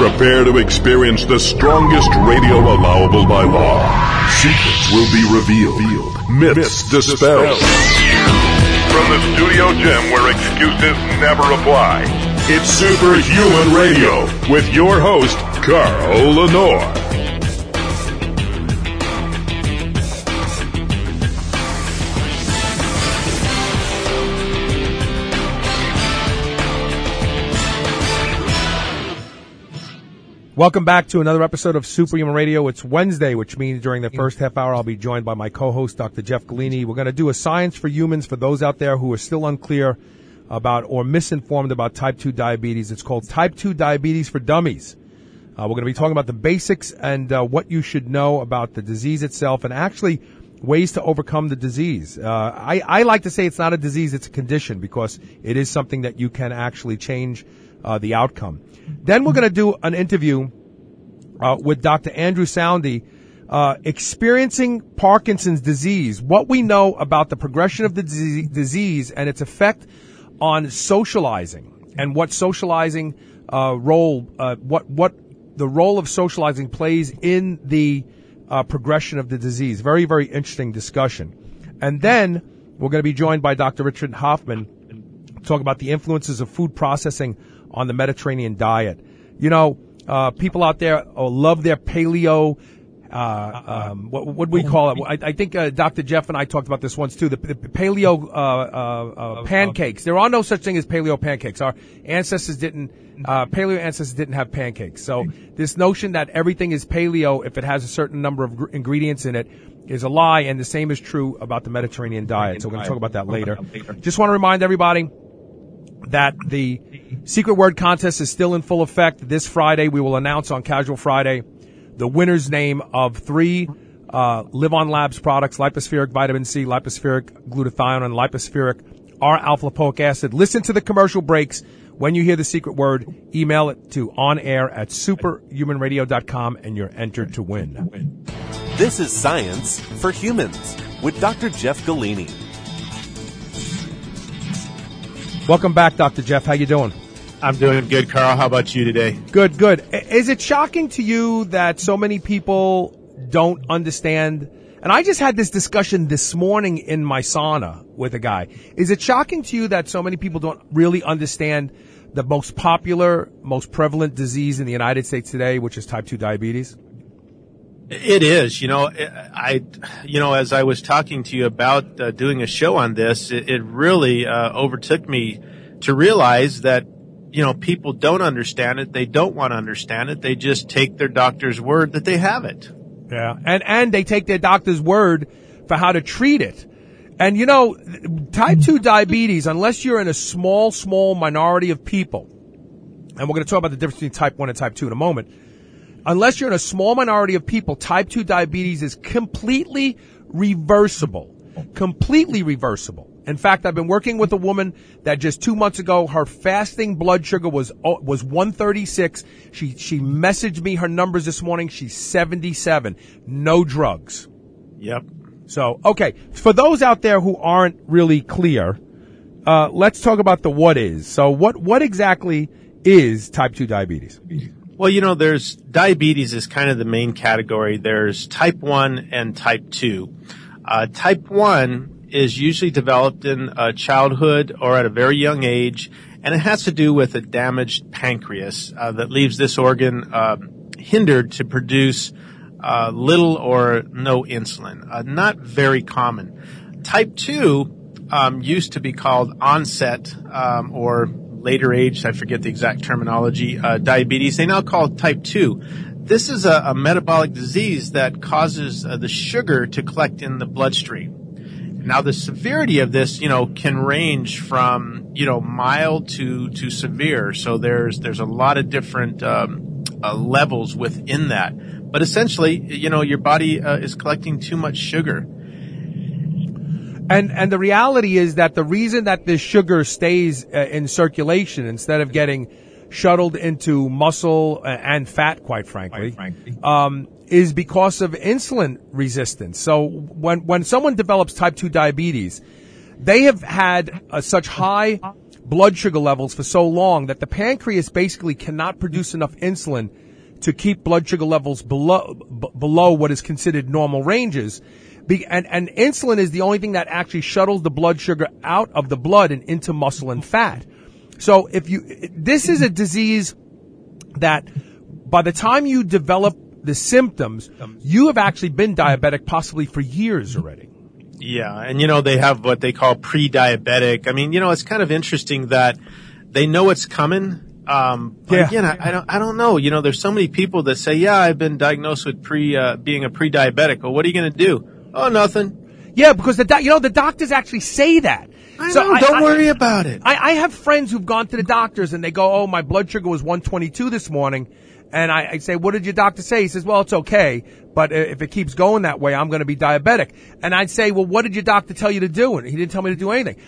Prepare to experience the strongest radio allowable by law. Secrets will be revealed. Myths dispelled. From the studio gym where excuses never apply, it's Superhuman Radio with your host, Carl Lenore. Welcome back to another episode of Superhuman Radio. It's Wednesday, which means during the first half hour I'll be joined by my co-host, Dr. Jeff Galini. We're going to do a science for humans for those out there who are still unclear about or misinformed about type 2 diabetes. It's called Type 2 Diabetes for Dummies. We're going to be talking about the basics and what you should know about the disease itself and actually ways to overcome the disease. I like to say it's not a disease, it's a condition because it is something that you can actually change the outcome. Then we're going to do an interview with Dr. Andrew Soundy, experiencing Parkinson's disease, what we know about the progression of the disease and its effect on socializing, and what socializing what the role of socializing plays in the progression of the disease. Very, very interesting discussion. And then we're going to be joined by Dr. Richard Hoffman to talk about the influences of food processing on the Mediterranean diet. You know, people out there love their paleo, what do we call it? I think Dr. Jeff and I talked about this once too, the paleo pancakes. There are no such thing as paleo pancakes. Our ancestors paleo ancestors didn't have pancakes. So this notion that everything is paleo if it has a certain number of ingredients in it is a lie, and the same is true about the Mediterranean diet. So we're going to talk about that later. Just want to remind everybody that the Secret Word Contest is still in full effect. This Friday, we will announce on Casual Friday the winner's name of 3 Live On Labs products: Lipospheric Vitamin C, Lipospheric Glutathione, and Lipospheric R-alpha-lipoic acid. Listen to the commercial breaks. When you hear the secret word, email it to onair@superhumanradio.com, and you're entered to win. This is Science for Humans with Dr. Jeff Galini. Welcome back, Dr. Jeff. How you doing? I'm doing good, Carl. How about you today? Good, good. Is it shocking to you that so many people don't understand? And I just had this discussion this morning in my sauna with a guy. Is it shocking to you that so many people don't really understand the most popular, most prevalent disease in the United States today, which is type 2 diabetes? It is. As I was talking to you about doing a show on this, it really overtook me to realize that, people don't understand it. They don't want to understand it. They just take their doctor's word that they have it. Yeah. And they take their doctor's word for how to treat it. And, type 2 diabetes, unless you're in a small minority of people, and we're going to talk about the difference between type 1 and type 2 in a moment, unless you're in a small minority of people, type 2 diabetes is completely reversible. Completely reversible. In fact, I've been working with a woman that just 2 months ago, her fasting blood sugar was 136. She messaged me her numbers this morning. She's 77. No drugs. Yep. So, okay. For those out there who aren't really clear, let's talk about the what is. So what exactly is type 2 diabetes? Well, there's diabetes is kind of the main category. There's type 1 and type 2. Type 1 is usually developed in childhood or at a very young age, and it has to do with a damaged pancreas that leaves this organ hindered to produce little or no insulin. Not very common. Type 2 used to be called onset or later age, I forget the exact terminology, diabetes. They now call it type 2. This is a metabolic disease that causes the sugar to collect in the bloodstream. Now, the severity of this, can range from, mild to severe. So there's a lot of different levels within that. But essentially, your body is collecting too much sugar. And the reality is that the reason that this sugar stays in circulation instead of getting shuttled into muscle and fat, quite frankly, is because of insulin resistance. So when someone develops type 2 diabetes, they have had such high blood sugar levels for so long that the pancreas basically cannot produce enough insulin to keep blood sugar levels below what is considered normal ranges. And insulin is the only thing that actually shuttles the blood sugar out of the blood and into muscle and fat. So this is a disease that by the time you develop the symptoms, you have actually been diabetic possibly for years already. Yeah, and they have what they call pre-diabetic. I mean, it's kind of interesting that they know it's coming. But again, I don't know. There's so many people that say, yeah, I've been diagnosed with being a pre-diabetic. Well, what are you going to do? Oh, nothing. Yeah, because the doctors actually say that. Don't worry about it. I have friends who've gone to the doctors and they go, oh, my blood sugar was 122 this morning. And I say, what did your doctor say? He says, well, it's okay, but if it keeps going that way, I'm going to be diabetic. And I'd say, well, what did your doctor tell you to do? And he didn't tell me to do anything.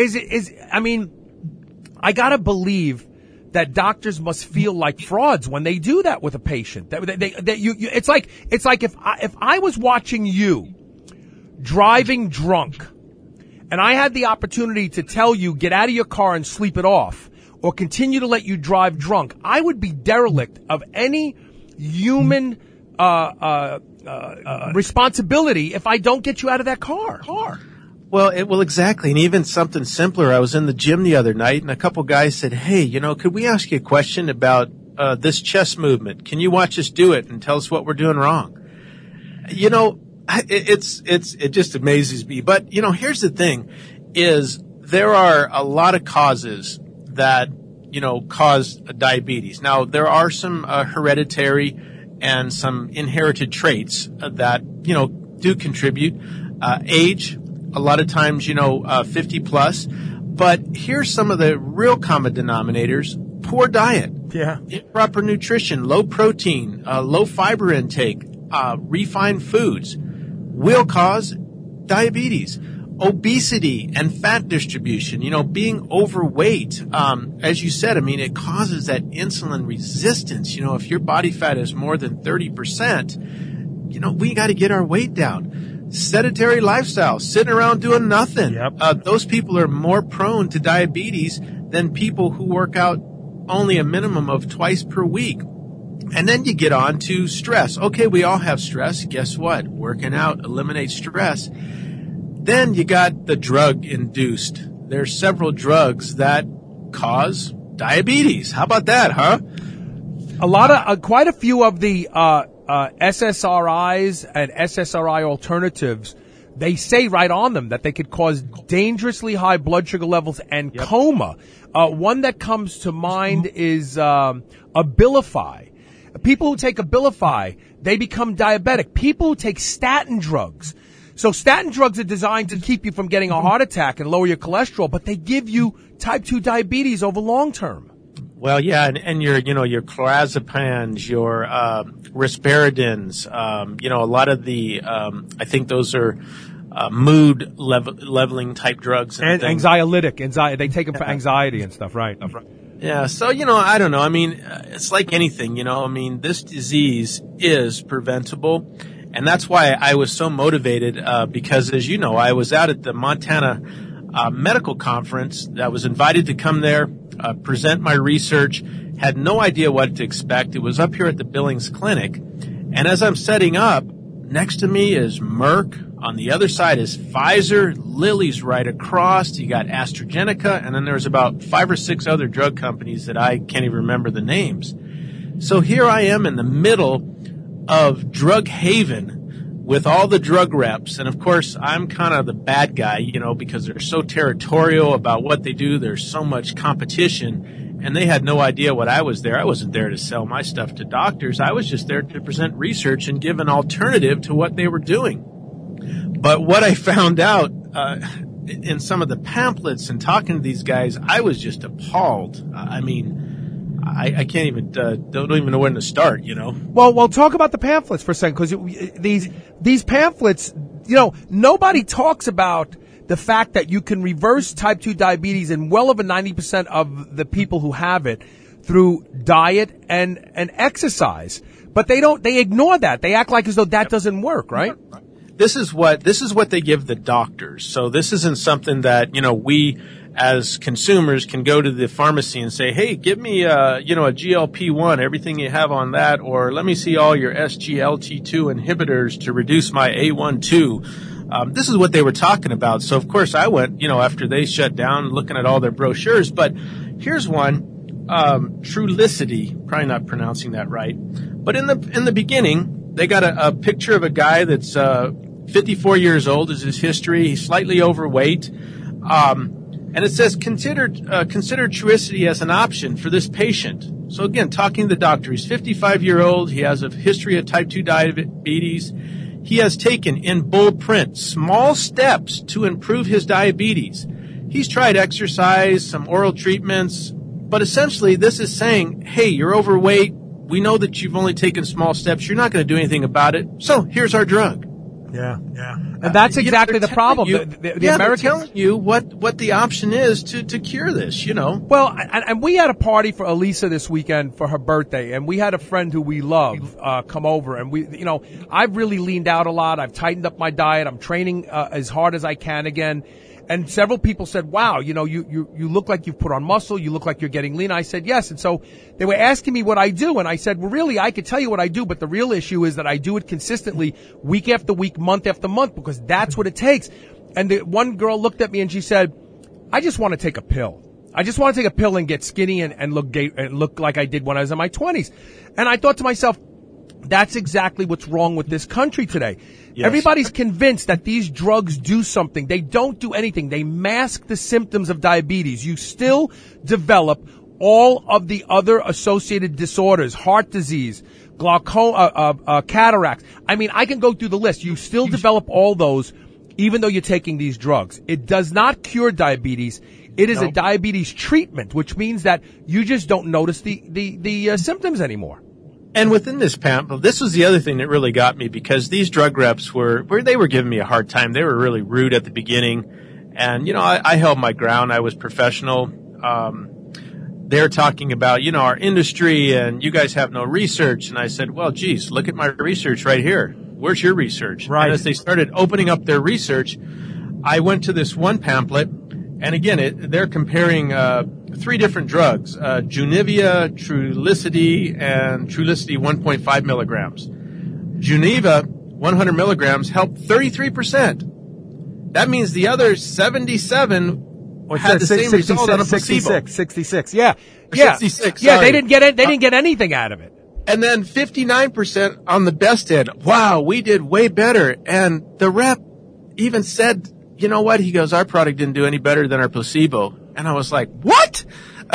I gotta believe that doctors must feel like frauds when they do that with a patient. It's like if I was watching you driving drunk and I had the opportunity to tell you, get out of your car and sleep it off, or continue to let you drive drunk, I would be derelict of any human responsibility if I don't get you out of that car. Well, exactly. And even something simpler. I was in the gym the other night and a couple guys said, hey, could we ask you a question about this chest movement? Can you watch us do it and tell us what we're doing wrong? It just amazes me. But, here's the thing is there are a lot of causes that, cause diabetes. Now, there are some hereditary and some inherited traits that, do contribute. Age, a lot of times, 50 plus. But here's some of the real common denominators. Poor diet. Yeah. Improper nutrition, low protein, low fiber intake, refined foods will cause diabetes. Obesity and fat distribution, being overweight, as you said, it causes that insulin resistance. If your body fat is more than 30%, we got to get our weight down. Sedentary lifestyle, sitting around doing nothing. Yep. Those people are more prone to diabetes than people who work out only a minimum of twice per week. And then you get on to stress. Okay, we all have stress. Guess what? Working out eliminates stress. Then you got the drug-induced. There's several drugs that cause diabetes. How about that, huh? Quite a few of the SSRIs and SSRI alternatives, they say right on them that they could cause dangerously high blood sugar levels and coma. One that comes to mind is Abilify. People who take Abilify, they become diabetic. People who take statin drugs. So statin drugs are designed to keep you from getting a heart attack and lower your cholesterol, but they give you type 2 diabetes over long term. Well, yeah, and your clonazepams, your risperidons, a lot of the, I think those are mood leveling type drugs. And anxiolytic. They take them for anxiety and stuff, right? Yeah, so, I don't know. It's like anything, this disease is preventable. And that's why I was so motivated, because as you know, I was out at the Montana medical conference. I was invited to come there, present my research, had no idea what to expect. It was up here at the Billings Clinic. And as I'm setting up, next to me is Merck. On the other side is Pfizer. Lilly's right across. You got AstraZeneca. And then there's about 5 or 6 other drug companies that I can't even remember the names. So here I am in the middle of drug haven with all the drug reps. And of course, I'm kind of the bad guy, because they're so territorial about what they do. There's so much competition and they had no idea what I was there. I wasn't there to sell my stuff to doctors. I was just there to present research and give an alternative to what they were doing. But what I found out, in some of the pamphlets and talking to these guys, I was just appalled. I can't even, don't even know when to start, Well, talk about the pamphlets for a second, because these pamphlets, nobody talks about the fact that you can reverse type 2 diabetes in well over 90% of the people who have it through diet and exercise. But they ignore that. They act like as though that doesn't work, right? This is what they give the doctors. So this isn't something that, we as consumers can go to the pharmacy and say, hey, give me, a GLP-1, everything you have on that, or let me see all your SGLT2 inhibitors to reduce my A1-2. This is what they were talking about. So, of course, I went, after they shut down, looking at all their brochures. But here's one, Trulicity, probably not pronouncing that right. But in the beginning, they got a picture of a guy that's 54 years old is his history. He's slightly overweight. And it says, consider Trulicity as an option for this patient. So again, talking to the doctor, he's 55-year-old. He has a history of type 2 diabetes. He has taken, in bold print, small steps to improve his diabetes. He's tried exercise, some oral treatments, but essentially this is saying, hey, you're overweight. We know that you've only taken small steps. You're not going to do anything about it. So here's our drug. Yeah. And that's exactly the problem. The Americans, they're telling you what the option is to cure this, Well, and we had a party for Elisa this weekend for her birthday, and we had a friend who we love come over, and I've really leaned out a lot. I've tightened up my diet. I'm training as hard as I can again. And several people said, wow, you look like you've put on muscle. You look like you're getting lean. I said, yes. And so they were asking me what I do. And I said, well, really, I could tell you what I do. But the real issue is that I do it consistently week after week, month after month, because that's what it takes. And the one girl looked at me and she said, I just want to take a pill. I just want to take a pill and get skinny and look like I did when I was in my 20s. And I thought to myself, that's exactly what's wrong with this country today. Yes. Everybody's convinced that these drugs do something. They don't do anything. They mask the symptoms of diabetes. You still develop all of the other associated disorders, heart disease, glaucoma, cataracts. I mean, I can go through the list. You still develop all those even though you're taking these drugs. It does not cure diabetes. It is a diabetes treatment, which means that you just don't notice the symptoms anymore. And within this pamphlet, this was the other thing that really got me, because these drug reps were giving me a hard time. They were really rude at the beginning. And, I held my ground. I was professional. They're talking about, our industry, and you guys have no research. And I said, well, geez, look at my research right here. Where's your research? Right. And as they started opening up their research, I went to this one pamphlet. And again, they're comparing 3 different drugs, Junivia, Trulicity, and Trulicity 1.5 milligrams. Juniva, 100 milligrams, helped 33%. That means the other 77 had the same result on a placebo. 66, yeah. 66, yeah, they didn't get anything out of it. And then 59% on the best end. Wow, we did way better. And the rep even said, you know what? He goes, our product didn't do any better than our placebo. And I was like, what?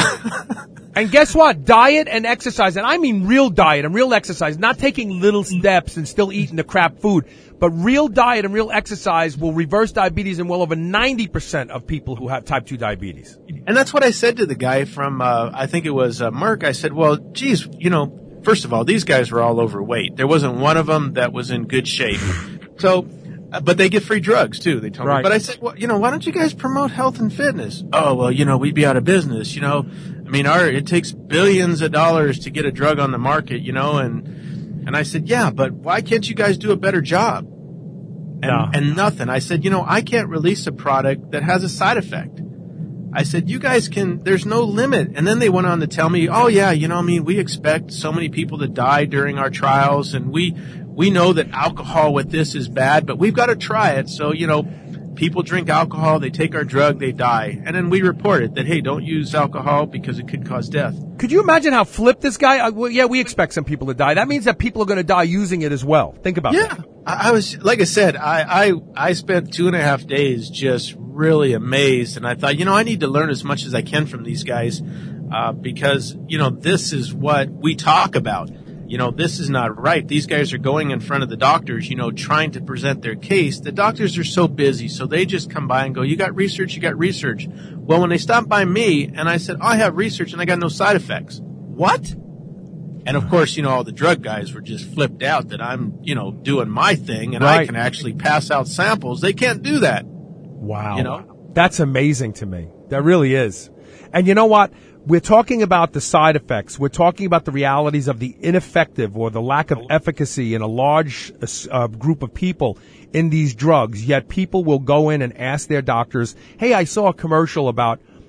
And guess what? Diet and exercise, and I mean real diet and real exercise, not taking little steps and still eating the crap food, but real diet and real exercise will reverse diabetes in well over 90% of people who have type 2 diabetes. And that's what I said to the guy from, I think it was Merck. I said, well, geez, first of all, these guys were all overweight. There wasn't one of them that was in good shape. So, but they get free drugs too, they told me. But I said, well, why don't you guys promote health and fitness? Oh, well, we'd be out of business, I mean, it takes billions of dollars to get a drug on the market, and I said, yeah, but why can't you guys do a better job? And nothing. I said, I can't release a product that has a side effect. I said, you guys there's no limit. And then they went on to tell me, oh yeah, we expect so many people to die during our trials, and we know that alcohol with this is bad, but we've got to try it. So, people drink alcohol, they take our drug, they die. And then we reported that, hey, don't use alcohol because it could cause death. Could you imagine how flipped this guy? We expect some people to die. That means that people are going to die using it as well. Think about that. Yeah. I was, like I said, I spent 2.5 days just really amazed. And I thought, I need to learn as much as I can from these guys, because, this is what we talk about. This is not right. These guys are going in front of the doctors, trying to present their case. The doctors are so busy, so they just come by and go, you got research? Well, when they stopped by me and I said, I have research and I got no side effects. What? And of course, all the drug guys were just flipped out that I'm, doing my thing and I can actually pass out samples. They can't do that. Wow. That's amazing to me. That really is. And you know what? We're talking about the side effects. We're talking about the realities of the ineffective or the lack of efficacy in a large group of people in these drugs. Yet people will go in and ask their doctors, hey, I saw a commercial about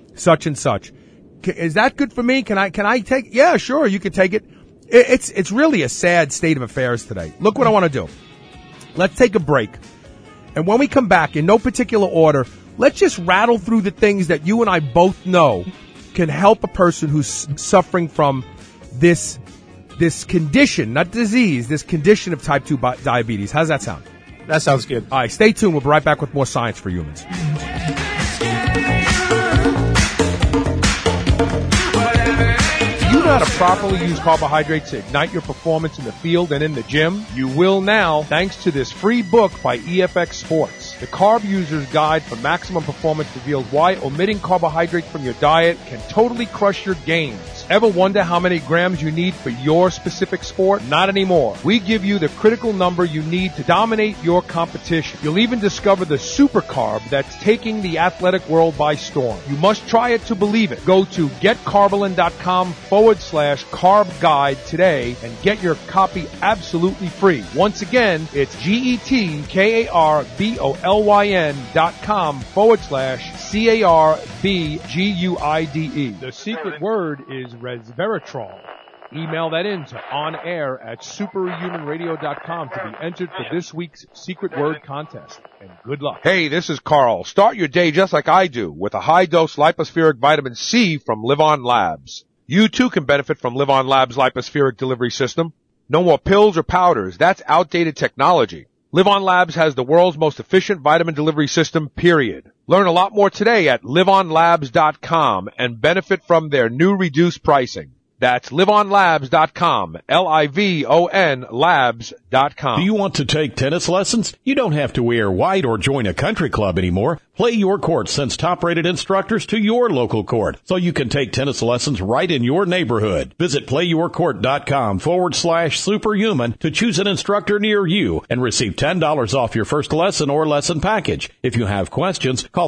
such and such. Is that good for me? Can I take? Yeah, sure, you can take it. It's really a sad state of affairs today. Look what I want to do. Let's take a break. And when we come back, in no particular order, let's just rattle through the things that you and I both know can help a person who's suffering from this condition, not disease, this condition of type 2 diabetes. How's that sound? That sounds good. All right, stay tuned. We'll be right back with more Science for Humans. Do you know how to properly use carbohydrates to ignite your performance in the field and in the gym? You will now, thanks to this free book by EFX Sports. The Carb User's Guide for Maximum Performance reveals why omitting carbohydrates from your diet can totally crush your gains. Ever wonder how many grams you need for your specific sport? Not anymore. We give you the critical number you need to dominate your competition. You'll even discover the super carb that's taking the athletic world by storm. You must try it to believe it. Go to getcarbolin.com/carb guide today and get your copy absolutely free. Once again, it's GetKarbolin.com/CARBGUIDE. The secret word is resveratrol. Email that in to onair@superhumanradio.com to be entered for this week's secret word contest. And good luck. Hey, this is Carl. Start your day just like I do with a high-dose lipospheric vitamin C from Live On Labs. You too can benefit from Live On Labs' lipospheric delivery system. No more pills or powders. That's outdated technology. Live On Labs has the world's most efficient vitamin delivery system, period. Learn a lot more today at liveonlabs.com and benefit from their new reduced pricing. That's liveonlabs.com, Livon labs.com. Do you want to take tennis lessons? You don't have to wear white or join a country club anymore. Play Your Court sends top-rated instructors to your local court so you can take tennis lessons right in your neighborhood. Visit playyourcourt.com/superhuman to choose an instructor near you and receive $10 off your first lesson or lesson package. If you have questions, call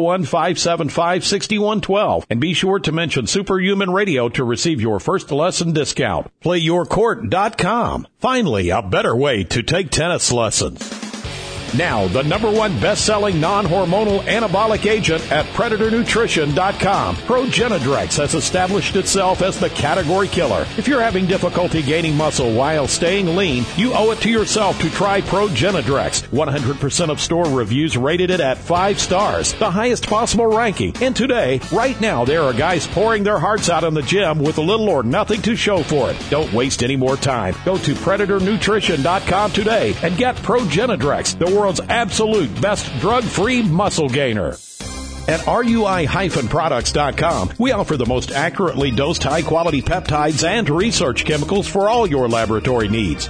301-575-6112 and be sure to mention Superhuman Radio to receive your first lesson discount. Playyourcourt.com. Finally, a better way to take tennis lessons. Now, the #1 best-selling non-hormonal anabolic agent at PredatorNutrition.com. Progenadrex has established itself as the category killer. If you're having difficulty gaining muscle while staying lean, you owe it to yourself to try Progenadrex. 100% of store reviews rated it at 5 stars, the highest possible ranking. And today, right now, there are guys pouring their hearts out in the gym with little or nothing to show for it. Don't waste any more time. Go to PredatorNutrition.com today and get Progenadrex, the world's absolute best drug-free muscle gainer. At RUI-products.com, we offer the most accurately dosed high-quality peptides and research chemicals for all your laboratory needs.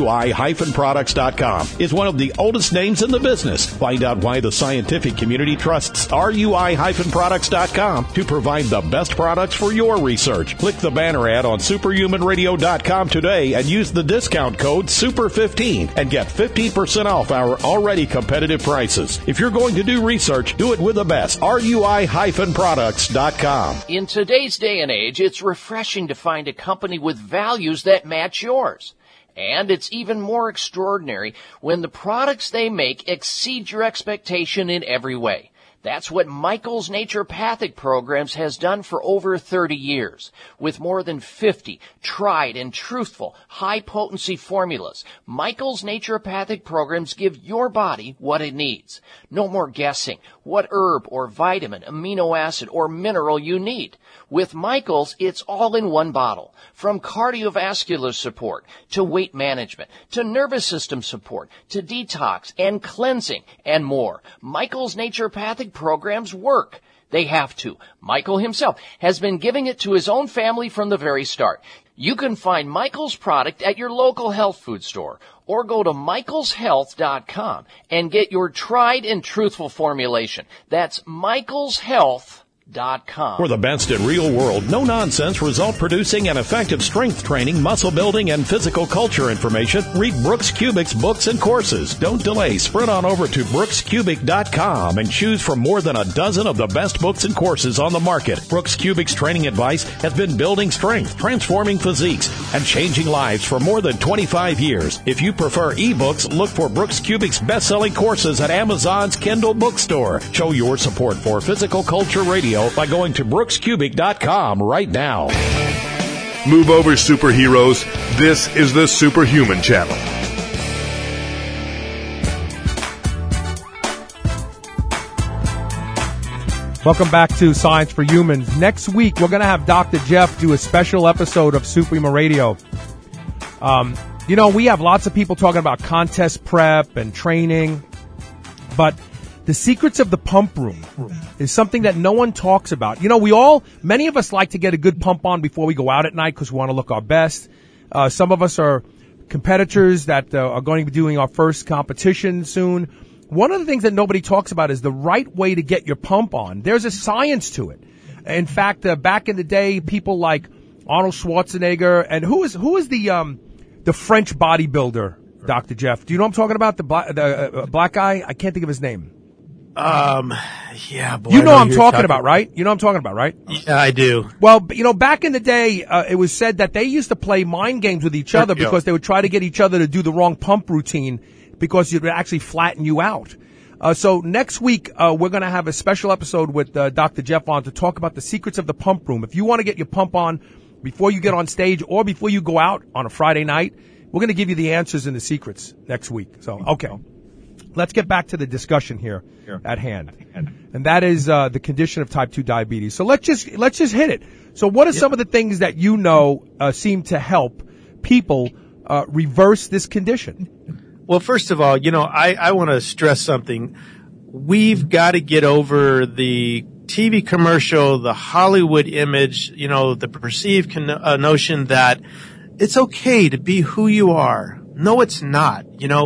RUI-products.com is one of the oldest names in the business. Find out why the scientific community trusts RUI-products.com to provide the best products for your research. Click the banner ad on superhumanradio.com today and use the discount code SUPER15 and get 15% off our already competitive prices. If you're going to do research, do it with the best. RUI-products.com. In today's day and age, it's refreshing to find a company with values that match yours. And it's even more extraordinary when the products they make exceed your expectation in every way. That's what Michael's Naturopathic Programs has done for over 30 years. With more than 50 tried and truthful high-potency formulas, Michael's Naturopathic Programs give your body what it needs. No more guessing what herb or vitamin, amino acid, or mineral you need. With Michael's, it's all in one bottle. From cardiovascular support to weight management to nervous system support to detox and cleansing and more. Michael's Naturopathic Programs work. They have to. Michael himself has been giving it to his own family from the very start. You can find Michael's product at your local health food store or go to michaelshealth.com and get your tried and truthful formulation. That's michaelshealth.com. For the best in real world, no nonsense, result producing and effective strength training, muscle building, and physical culture information, read Brooks Kubic's books and courses. Don't delay. Sprint on over to brookskubic.com and choose from more than a dozen of the best books and courses on the market. Brooks Kubic's training advice has been building strength, transforming physiques, and changing lives for more than 25 years. If you prefer ebooks, look for Brooks Kubic's best-selling courses at Amazon's Kindle bookstore. Show your support for Physical Culture Radio Radio by going to brookscubic.com right now. Move over, superheroes. This is the Superhuman Channel. Welcome back to Science for Humans. Next week, we're going to have Dr. Jeff do a special episode of Superhuman Radio. We have lots of people talking about contest prep and training, but the secrets of the pump room is something that no one talks about. Many of us like to get a good pump on before we go out at night because we want to look our best. Some of us are competitors that are going to be doing our first competition soon. One of the things that nobody talks about is the right way to get your pump on. There's a science to it. In fact, back in the day, people like Arnold Schwarzenegger and who is the French bodybuilder, Dr. Jeff? Do you know what I'm talking about? The black guy? I can't think of his name. Yeah, boy. You know what I'm talking about, right? You know what I'm talking about, right? Yeah, I do. Well, back in the day, it was said that they used to play mind games with each other because they would try to get each other to do the wrong pump routine because it would actually flatten you out. So next week, we're going to have a special episode with Dr. Jeff on to talk about the secrets of the pump room. If you want to get your pump on before you get on stage or before you go out on a Friday night, we're going to give you the answers and the secrets next week. So, okay. Let's get back to the discussion here at hand. And that is the condition of type 2 diabetes. So let's just hit it. So what are some of the things that seem to help people reverse this condition? Well, first of all, I want to stress something. We've got to get over the TV commercial, the Hollywood image, the perceived notion that it's okay to be who you are. No, it's not.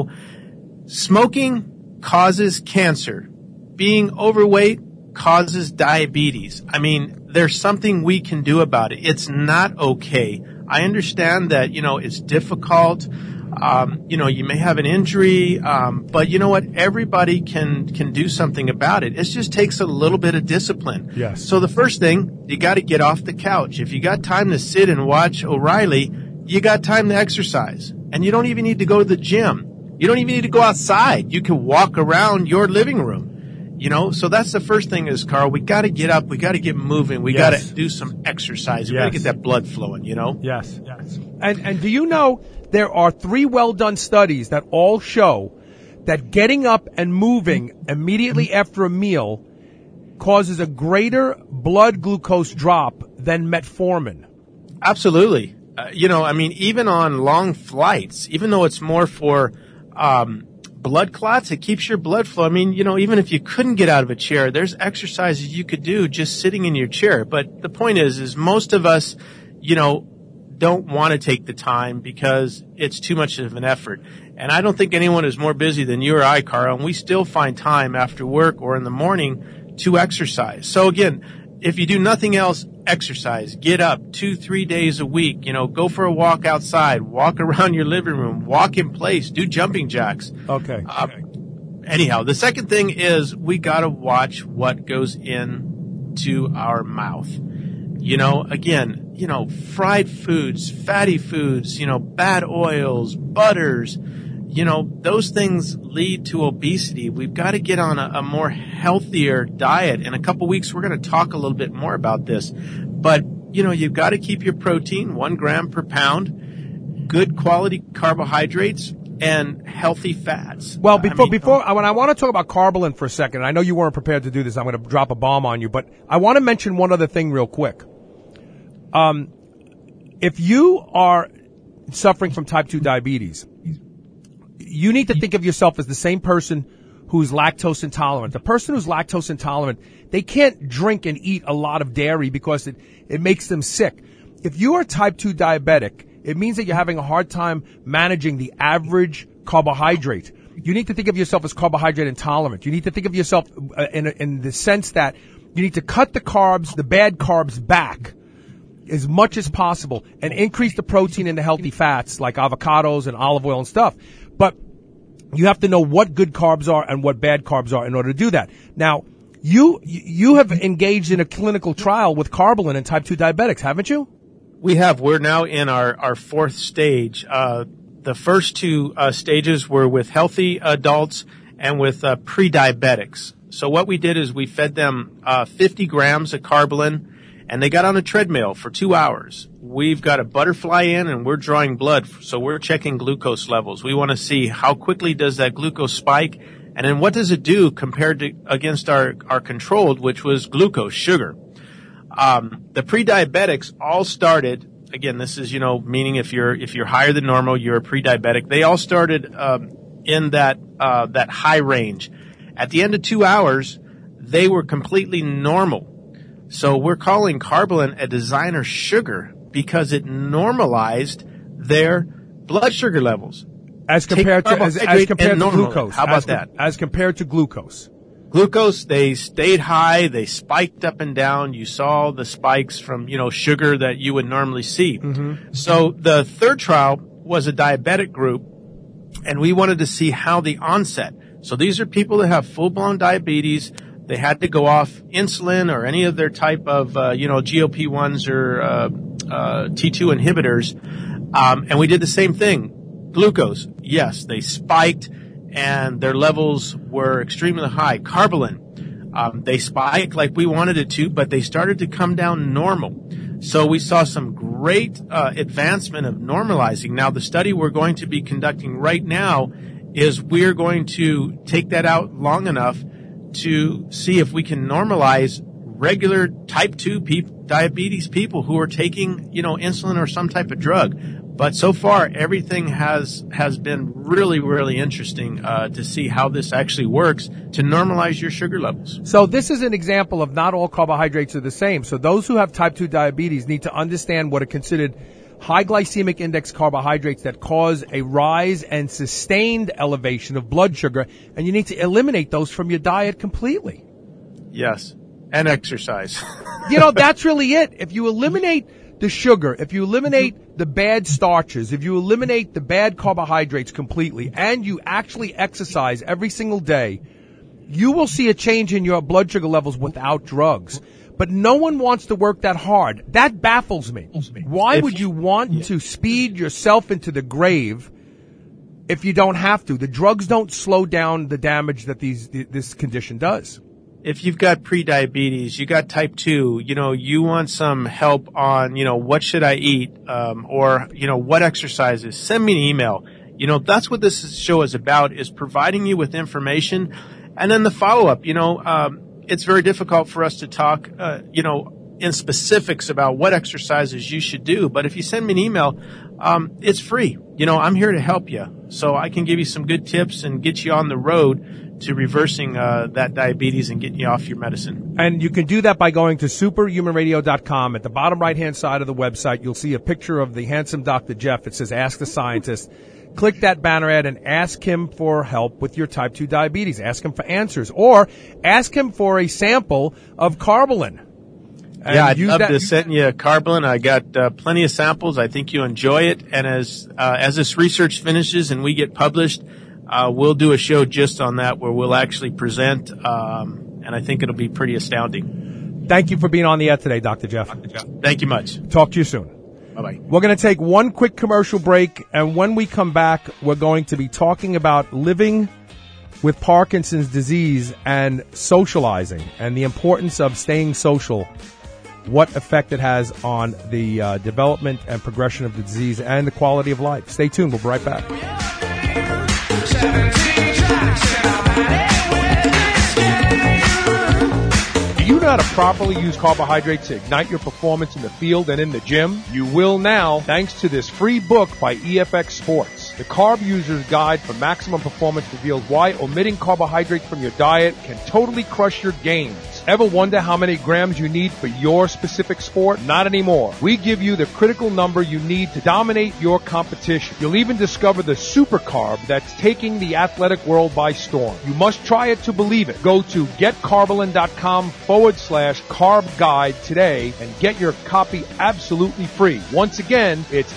Smoking causes cancer. Being overweight causes diabetes. I mean, there's something we can do about it. It's not okay. I understand that, it's difficult. You may have an injury, but you know what? Everybody can do something about it. It just takes a little bit of discipline. Yes. So the first thing, you got to get off the couch. If you got time to sit and watch O'Reilly, you got time to exercise. And you don't even need to go to the gym. You don't even need to go outside. You can walk around your living room. So that's the first thing is, Carl, we got to get up. We got to get moving. We got to do some exercise. We got to get that blood flowing, Yes. And do you know there are 3 well-done studies that all show that getting up and moving immediately after a meal causes a greater blood glucose drop than metformin? Absolutely. Even on long flights, even though it's more for blood clots, it keeps your blood flow. Even if you couldn't get out of a chair, there's exercises you could do just sitting in your chair. But the point is most of us, don't want to take the time because it's too much of an effort. And I don't think anyone is more busy than you or I, Carl, and we still find time after work or in the morning to exercise. So again, if you do nothing else, exercise. Get up 2-3 days a week. Go for a walk outside, walk around your living room, walk in place, do jumping jacks. Okay. Anyhow, the second thing is we got to watch what goes into our mouth. Fried foods, fatty foods, bad oils, butters, those things lead to obesity. We've got to get on a more healthier diet. In a couple weeks, we're going to talk a little bit more about this. But, you've got to keep your protein 1 gram per pound, good quality carbohydrates, and healthy fats. Well, when I want to talk about Carbolin for a second, I know you weren't prepared to do this. I'm going to drop a bomb on you, but I want to mention one other thing real quick. If you are suffering from type 2 diabetes, you need to think of yourself as the same person who's lactose intolerant. The person who's lactose intolerant, they can't drink and eat a lot of dairy because it makes them sick. If you are type 2 diabetic, it means that you're having a hard time managing the average carbohydrate. You need to think of yourself as carbohydrate intolerant. You need to think of yourself in the sense that you need to cut the carbs, the bad carbs back as much as possible and increase the protein and the healthy fats like avocados and olive oil and stuff. But you have to know what good carbs are and what bad carbs are in order to do that. Now, you have engaged in a clinical trial with Carbolin in type 2 diabetics, haven't you? We have. We're now in our 4th stage. The first 2 stages were with healthy adults and with pre-diabetics. So what we did is we fed them 50 grams of Carbolin, and they got on a treadmill for 2 hours. We've got a butterfly in, and we're drawing blood, so we're checking glucose levels. We want to see how quickly does that glucose spike, and then what does it do compared to against our controlled, which was glucose, sugar. The pre-diabetics all started, again, this is, meaning if you're higher than normal, you're a pre-diabetic. They all started in that high range. At the end of 2 hours, they were completely normal. So we're calling Carbolin a designer sugar because it normalized their blood sugar levels. As compared to glucose. How about that? As compared to glucose. Glucose, they stayed high, they spiked up and down. You saw the spikes from, sugar that you would normally see. Mm-hmm. So the third trial was a diabetic group, and we wanted to see how the onset. So these are people that have full-blown diabetes. They had to go off insulin or any of their type of, GLP-1s or T2 inhibitors. And we did the same thing. Glucose, yes, they spiked, and their levels were extremely high. Carbolin, they spiked like we wanted it to, but they started to come down normal. So we saw some great advancement of normalizing. Now, the study we're going to be conducting right now is we're going to take that out long enough to see if we can normalize regular type 2 diabetes people who are taking, insulin or some type of drug. But so far, everything has been really, really interesting to see how this actually works to normalize your sugar levels. So this is an example of not all carbohydrates are the same. So those who have type 2 diabetes need to understand what are considered high glycemic index carbohydrates that cause a rise and sustained elevation of blood sugar, and you need to eliminate those from your diet completely. Yes, and exercise. That's really it. If you eliminate the sugar, if you eliminate the bad starches, if you eliminate the bad carbohydrates completely, and you actually exercise every single day, you will see a change in your blood sugar levels without drugs. But no one wants to work that hard. That baffles me. Why would you want to speed yourself into the grave if you don't have to? The drugs don't slow down the damage that this condition does. If you've got pre-diabetes, you got type 2, you want some help on, what should I eat, or, what exercises, send me an email. That's what this show is about, is providing you with information. And then the follow-up, it's very difficult for us to talk, in specifics about what exercises you should do. But if you send me an email, it's free. I'm here to help you. So I can give you some good tips and get you on the road to reversing that diabetes and getting you off your medicine. And you can do that by going to superhumanradio.com. At the bottom right-hand side of the website, you'll see a picture of the handsome Dr. Jeff. It says Ask the Scientist. Click that banner ad and ask him for help with your type 2 diabetes. Ask him for answers, or ask him for a sample of Carbolin. I'd love to send you Carbolin. I got plenty of samples. I think you enjoy it. And as this research finishes and we get published, we'll do a show just on that where we'll actually present, and I think it'll be pretty astounding. Thank you for being on the air today, Dr. Jeff. Thank you much. Talk to you soon. Bye-bye. We're going to take one quick commercial break, and when we come back, we're going to be talking about living with Parkinson's disease and socializing and the importance of staying social, what effect it has on the development and progression of the disease and the quality of life. Stay tuned. We'll be right back. Do you know how to properly use carbohydrates to ignite your performance in the field and in the gym? You will now, thanks to this free book by EFX Sports. The Carb User's Guide for Maximum Performance reveals why omitting carbohydrates from your diet can totally crush your gains. Ever wonder how many grams you need for your specific sport? Not anymore. We give you the critical number you need to dominate your competition. You'll even discover the super carb that's taking the athletic world by storm. You must try it to believe it. Go to getcarbolin.com/carb guide today and get your copy absolutely free. Once again, it's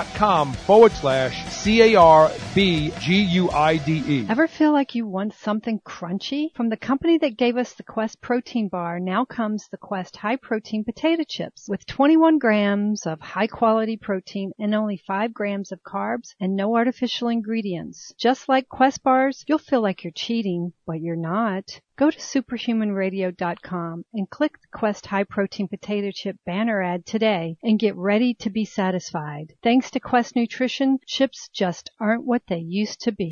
GetCarbolyn.com/CARBGUIDE. Ever feel like you want something something crunchy? From the company that gave us the Quest protein bar, now comes the Quest high protein potato chips with 21 grams of high quality protein and only 5 grams of carbs and no artificial ingredients. Just like Quest bars, you'll feel like you're cheating, but you're not. Go to superhumanradio.com and click the Quest high protein potato chip banner ad today and get ready to be satisfied. Thanks to Quest Nutrition, chips just aren't what they used to be.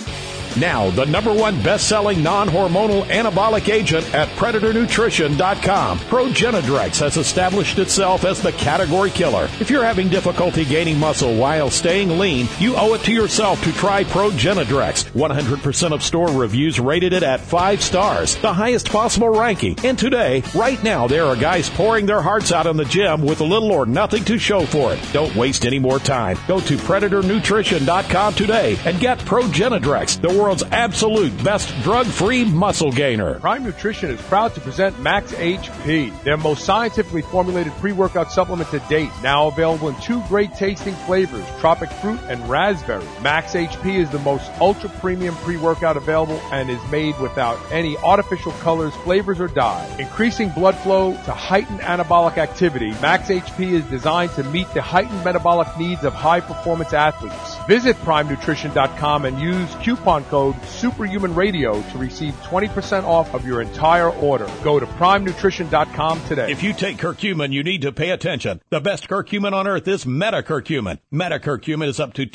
Now, the #1 best-selling non-hormonal anabolic agent at PredatorNutrition.com. Progenadrex has established itself as the category killer. If you're having difficulty gaining muscle while staying lean, you owe it to yourself to try Progenadrex. 100% of store reviews rated it at 5 stars, the highest possible ranking. And today, right now, there are guys pouring their hearts out in the gym with little or nothing to show for it. Don't waste any more time. Go to PredatorNutrition.com today and get Progenadrex, the world's absolute best drug-free muscle gainer. Prime Nutrition is proud to present Max HP, their most scientifically formulated pre-workout supplement to date. Now available in 2 great tasting flavors, tropic fruit and raspberry. Max HP is the most ultra-premium pre-workout available and is made without any artificial colors, flavors, or dye. Increasing blood flow to heighten anabolic activity, Max HP is designed to meet the heightened metabolic needs of high-performance athletes. Visit PrimeNutrition.com and use coupon code SuperhumanRadio to receive 20% off of your entire order. Go to PrimeNutrition.com today. If you take curcumin, you need to pay attention. The best curcumin on earth is metacurcumin. Metacurcumin is up to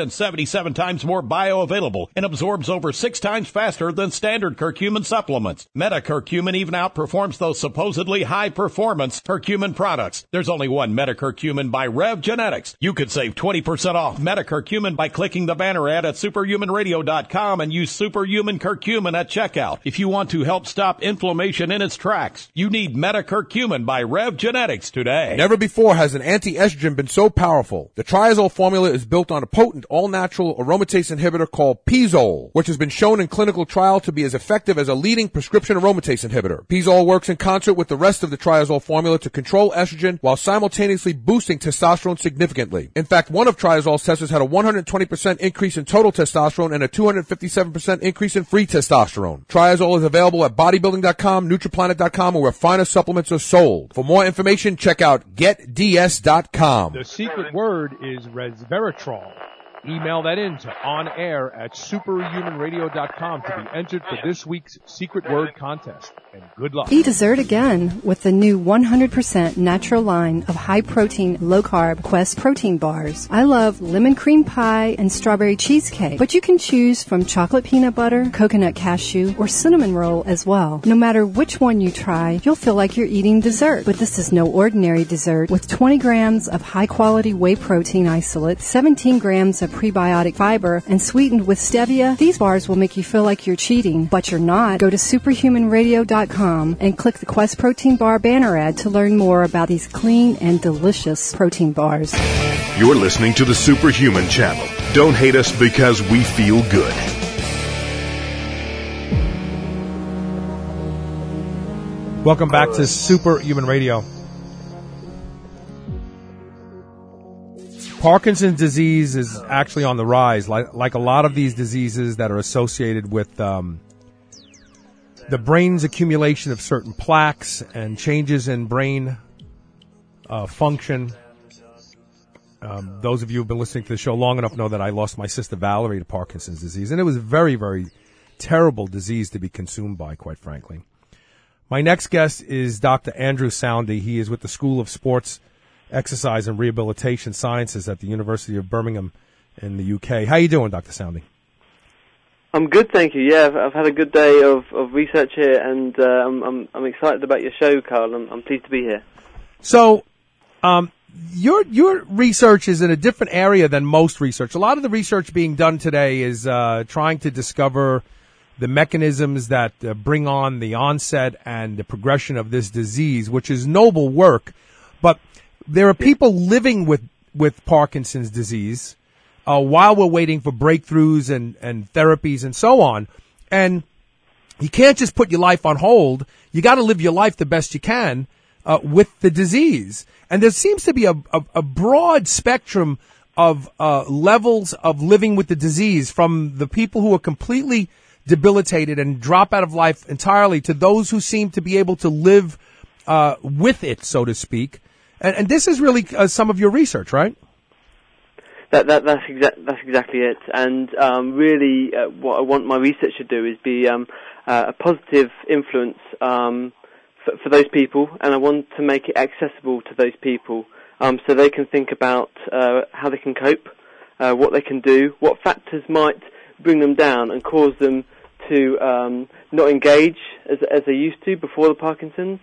277 times more bioavailable and absorbs over 6 times faster than standard curcumin supplements. Metacurcumin even outperforms those supposedly high-performance curcumin products. There's only one metacurcumin by Rev Genetics. You could save 20% off metacurcumin by clicking the banner ad at superhumanradio.com and use Superhuman Curcumin at checkout. If you want to help stop inflammation in its tracks, you need Metacurcumin by Rev Genetics today. Never before has an anti-estrogen been so powerful. The Triazole formula is built on a potent all-natural aromatase inhibitor called Pizole, which has been shown in clinical trial to be as effective as a leading prescription aromatase inhibitor. Pizole works in concert with the rest of the Triazole formula to control estrogen while simultaneously boosting testosterone significantly. In fact, one of Triazole's testers had a 120% increase in total testosterone and a 257% increase in free testosterone. Triazole is available at bodybuilding.com, Nutriplanet.com, or where finer supplements are sold. For more information, check out GetDS.com. The secret word is resveratrol. Email that in to onair@superhumanradio.com to be entered for this week's secret word contest. And good luck. Eat dessert again with the new 100% natural line of high-protein, low-carb Quest protein bars. I love lemon cream pie and strawberry cheesecake, but you can choose from chocolate peanut butter, coconut cashew, or cinnamon roll as well. No matter which one you try, you'll feel like you're eating dessert. But this is no ordinary dessert. With 20 grams of high-quality whey protein isolate, 17 grams of prebiotic fiber, and sweetened with stevia, these bars will make you feel like you're cheating, but you're not. Go to superhumanradio.com and click the Quest Protein Bar banner ad to learn more about these clean and delicious protein bars. You're listening to the Superhuman Channel. Don't hate us because we feel good. Welcome back to Superhuman Radio. Parkinson's disease is actually on the rise, like a lot of these diseases that are associated with the brain's accumulation of certain plaques and changes in brain function. Those of you who have been listening to the show long enough know that I lost my sister Valerie to Parkinson's disease, and it was a very, very terrible disease to be consumed by, quite frankly. My next guest is Dr. Andrew Soundy. He is with the School of Sports, Exercise, and Rehabilitation Sciences at the University of Birmingham in the UK. How you doing, Dr. Soundy? I'm good, thank you. Yeah, I've had a good day of research here, and I'm excited about your show, Carl. I'm pleased to be here. So, your research is in a different area than most research. A lot of the research being done today is trying to discover the mechanisms that bring on the onset and the progression of this disease, which is noble work. But there are people living with Parkinson's disease while we're waiting for breakthroughs and therapies and so on. And you can't just put your life on hold. You got to live your life the best you can with the disease. And there seems to be a broad spectrum of levels of living with the disease, from the people who are completely debilitated and drop out of life entirely to those who seem to be able to live with it, so to speak. And this is really some of your research, right? That's exactly it. And really, what I want my research to do is be a positive influence for those people, and I want to make it accessible to those people, so they can think about how they can cope, what they can do, what factors might bring them down and cause them to not engage as they used to before the Parkinson's,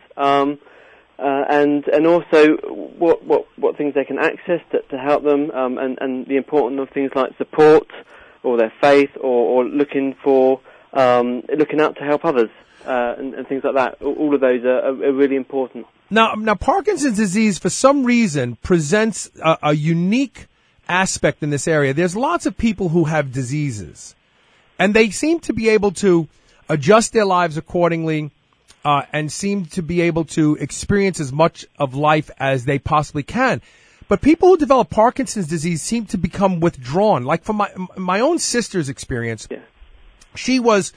and also what things they can access to help them, and the importance of things like support or their faith or looking out to help others, and things like that. All of those are really important. Now Parkinson's disease, for some reason, presents a unique aspect in this area. There's lots of people who have diseases, and they seem to be able to adjust their lives accordingly, and seem to be able to experience as much of life as they possibly can. But people who develop Parkinson's disease seem to become withdrawn. Like from my own sister's experience, yeah. She was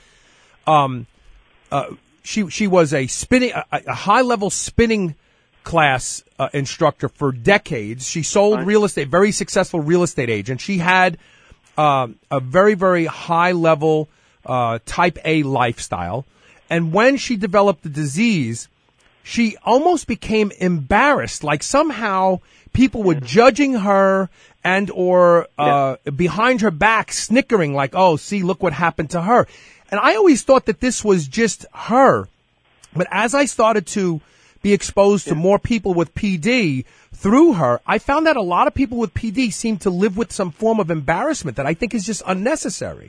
she was a high-level spinning class instructor for decades. She sold real estate, very successful real estate agent. She had a very, very high-level type A lifestyle. And when she developed the disease, she almost became embarrassed, like somehow people were judging her and or behind her back snickering like, oh, see, look what happened to her. And I always thought that this was just her. But as I started to be exposed to more people with PD through her, I found that a lot of people with PD seem to live with some form of embarrassment that I think is just unnecessary.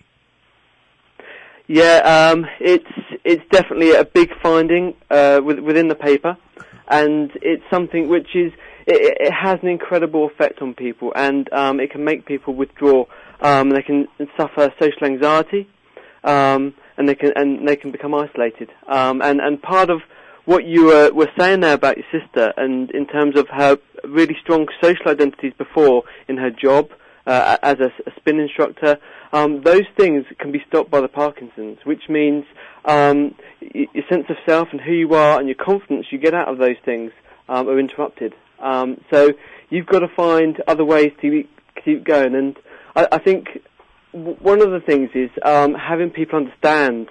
Yeah, it's definitely a big finding within the paper, and it's something which is it has an incredible effect on people, and it can make people withdraw. They can suffer social anxiety, and they can become isolated. And part of what you were saying there about your sister, and in terms of her really strong social identities before in her job as a spin instructor. Those things can be stopped by the Parkinson's, which means your sense of self and who you are and your confidence you get out of those things are interrupted. So you've got to find other ways to keep going. And I think one of the things is having people understand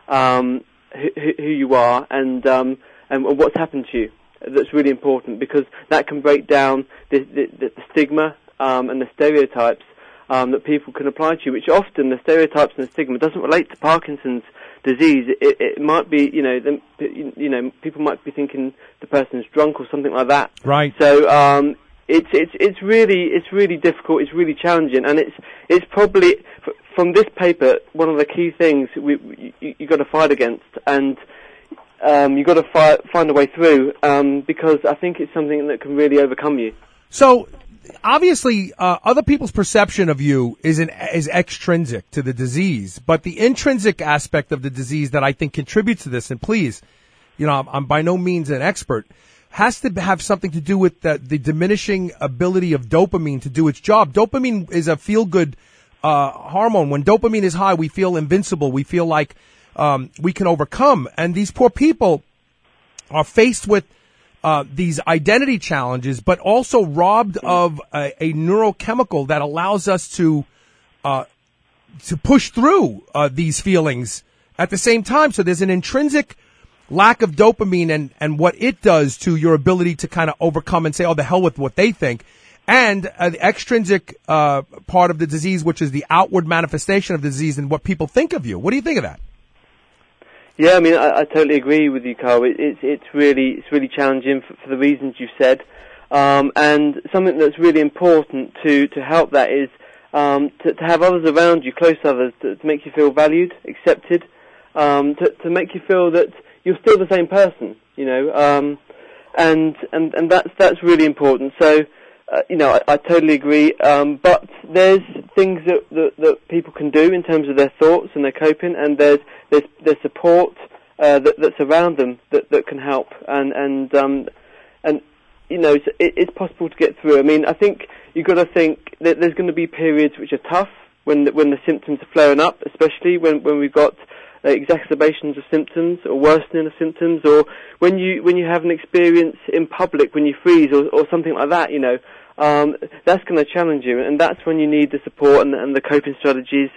who you are and what's happened to you. That's really important, because that can break down the stigma and the stereotypes that people can apply to you, which often the stereotypes and the stigma doesn't relate to Parkinson's disease. It might be, people might be thinking the person's drunk or something like that. Right. So it's really difficult. It's really challenging, and it's probably from this paper one of the key things you got to fight against, and you got to find a way through, because I think it's something that can really overcome you. So. Obviously, other people's perception of you is extrinsic to the disease, but the intrinsic aspect of the disease that I think contributes to this, and please, I'm by no means an expert, has to have something to do with the diminishing ability of dopamine to do its job. Dopamine is a feel-good hormone. When dopamine is high, we feel invincible. We feel like we can overcome. And these poor people are faced with these identity challenges, but also robbed of a neurochemical that allows us to push through these feelings at the same time. So there's an intrinsic lack of dopamine and what it does to your ability to kind of overcome and say, oh, the hell with what they think. And the extrinsic part of the disease, which is the outward manifestation of the disease and what people think of you. What do you think of that? Yeah, I mean, I totally agree with you, Carl. It's really challenging for the reasons you said, and something that's really important to help that is to have others around you, close others, to make you feel valued, accepted, to make you feel that you're still the same person, and that's really important. So, I totally agree. But there's things that people can do in terms of their thoughts and their coping, and there's support that's around them that can help, and it's possible to get through. I mean, I think you've got to think that there's going to be periods which are tough, when the symptoms are flaring up, especially when we've got exacerbations of symptoms or worsening of symptoms, or when you have an experience in public when you freeze or something like that, that's going to challenge you, and that's when you need the support and the coping strategies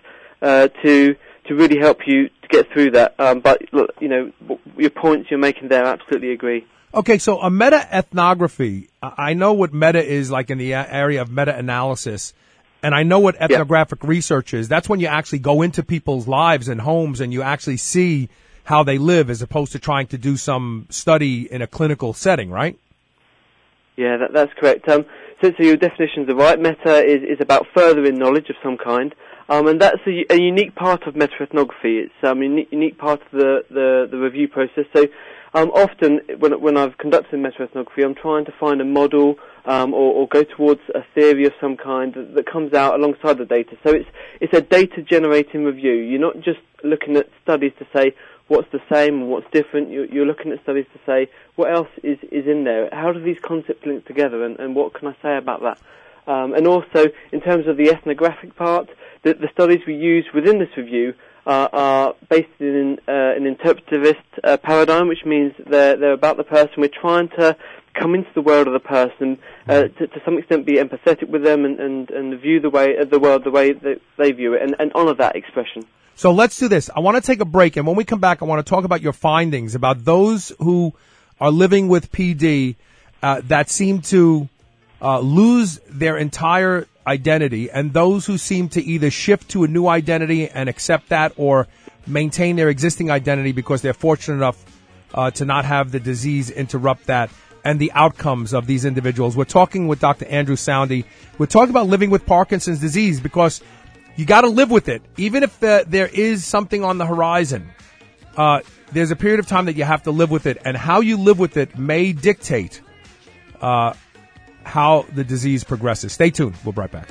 to really help you to get through that. But look, your points you're making there, I absolutely agree. Okay, so a meta-ethnography, I know what meta is like in the area of meta-analysis, and I know what ethnographic research is. That's when you actually go into people's lives and homes and you actually see how they live as opposed to trying to do some study in a clinical setting, right? Yeah, that's correct. So your definitions are right. Meta is about furthering knowledge of some kind. And that's a unique part of meta-ethnography. It's a unique part of the review process. So often when I've conducted meta-ethnography, I'm trying to find a model or go towards a theory of some kind that comes out alongside the data. So it's a data-generating review. You're not just looking at studies to say what's the same and what's different. You're looking at studies to say what else is in there. How do these concepts link together, and what can I say about that? And also, in terms of the ethnographic part, the studies we use within this review are based in an interpretivist paradigm, which means they're about the person. We're trying to come into the world of the person, to some extent be empathetic with them and view the world the way that they view it, and honor that expression. So let's do this. I want to take a break, and when we come back, I want to talk about your findings about those who are living with PD that seem to lose their entire identity, and those who seem to either shift to a new identity and accept that, or maintain their existing identity because they're fortunate enough to not have the disease interrupt that, and the outcomes of these individuals. We're talking with Dr. Andrew Soundy. We're talking about living with Parkinson's disease because you got to live with it. Even if there is something on the horizon, there's a period of time that you have to live with it, and how you live with it may dictate how the disease progresses. Stay tuned. We'll be right back.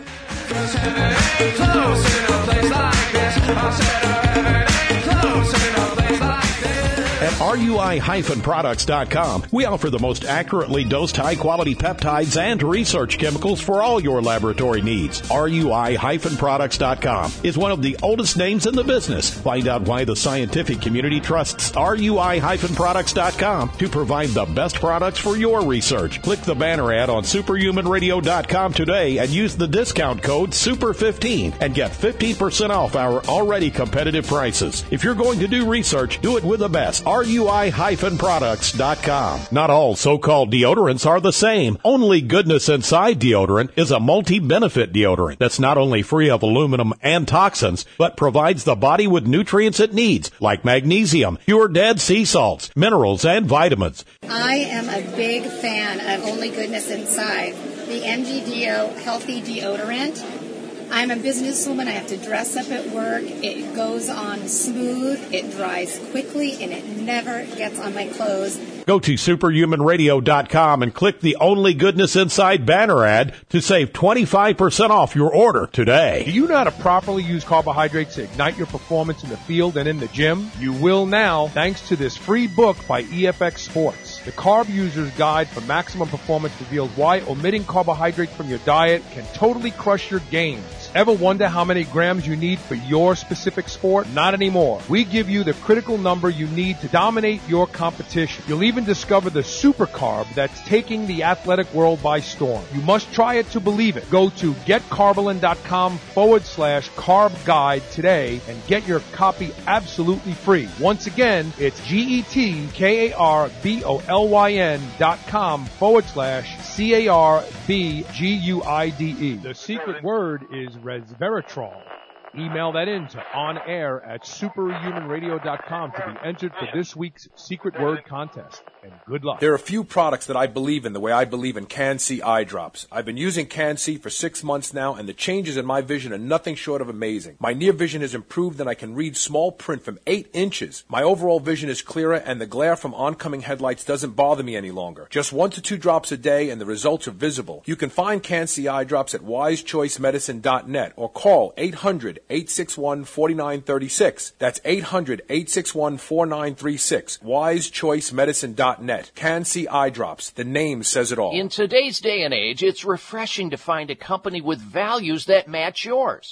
At RUI-products.com, we offer the most accurately dosed high-quality peptides and research chemicals for all your laboratory needs. RUI-products.com is one of the oldest names in the business. Find out why the scientific community trusts RUI-products.com to provide the best products for your research. Click the banner ad on superhumanradio.com today and use the discount code SUPER15 and get 15% off our already competitive prices. If you're going to do research, do it with the best. RUI-products.com. Not all so-called deodorants are the same. Only Goodness Inside deodorant is a multi-benefit deodorant that's not only free of aluminum and toxins, but provides the body with nutrients it needs, like magnesium, pure dead sea salts, minerals, and vitamins. I am a big fan of Only Goodness Inside, the MGDO healthy deodorant. I'm a businesswoman. I have to dress up at work. It goes on smooth, it dries quickly, and it never gets on my clothes. Go to superhumanradio.com and click the Only Goodness Inside banner ad to save 25% off your order today. Do you know how to properly use carbohydrates to ignite your performance in the field and in the gym? You will now, thanks to this free book by EFX Sports. The Carb User's Guide for Maximum Performance reveals why omitting carbohydrates from your diet can totally crush your gains. Ever wonder how many grams you need for your specific sport? Not anymore. We give you the critical number you need to dominate your competition. You'll even discover the super carb that's taking the athletic world by storm. You must try it to believe it. Go to getcarbolin.com/carb guide today and get your copy absolutely free. Once again, it's GETKARBOLIN.com/CARBGUIDE. The secret word is resveratrol. Email that in to onair@superhumanradio.com to be entered for this week's secret word contest. And good luck. There are a few products that I believe in the way I believe in Can-C eye drops. I've been using Can-C for 6 months now, and the changes in my vision are nothing short of amazing. My near vision has improved, and I can read small print from 8 inches. My overall vision is clearer, and the glare from oncoming headlights doesn't bother me any longer. Just 1 to 2 drops a day, and the results are visible. You can find Can-C eye drops at wisechoicemedicine.net or call 800-861-4936. That's 800-861-4936. wisechoicemedicine.net. Can-C eye drops. The name says it all. In today's day and age, it's refreshing to find a company with values that match yours.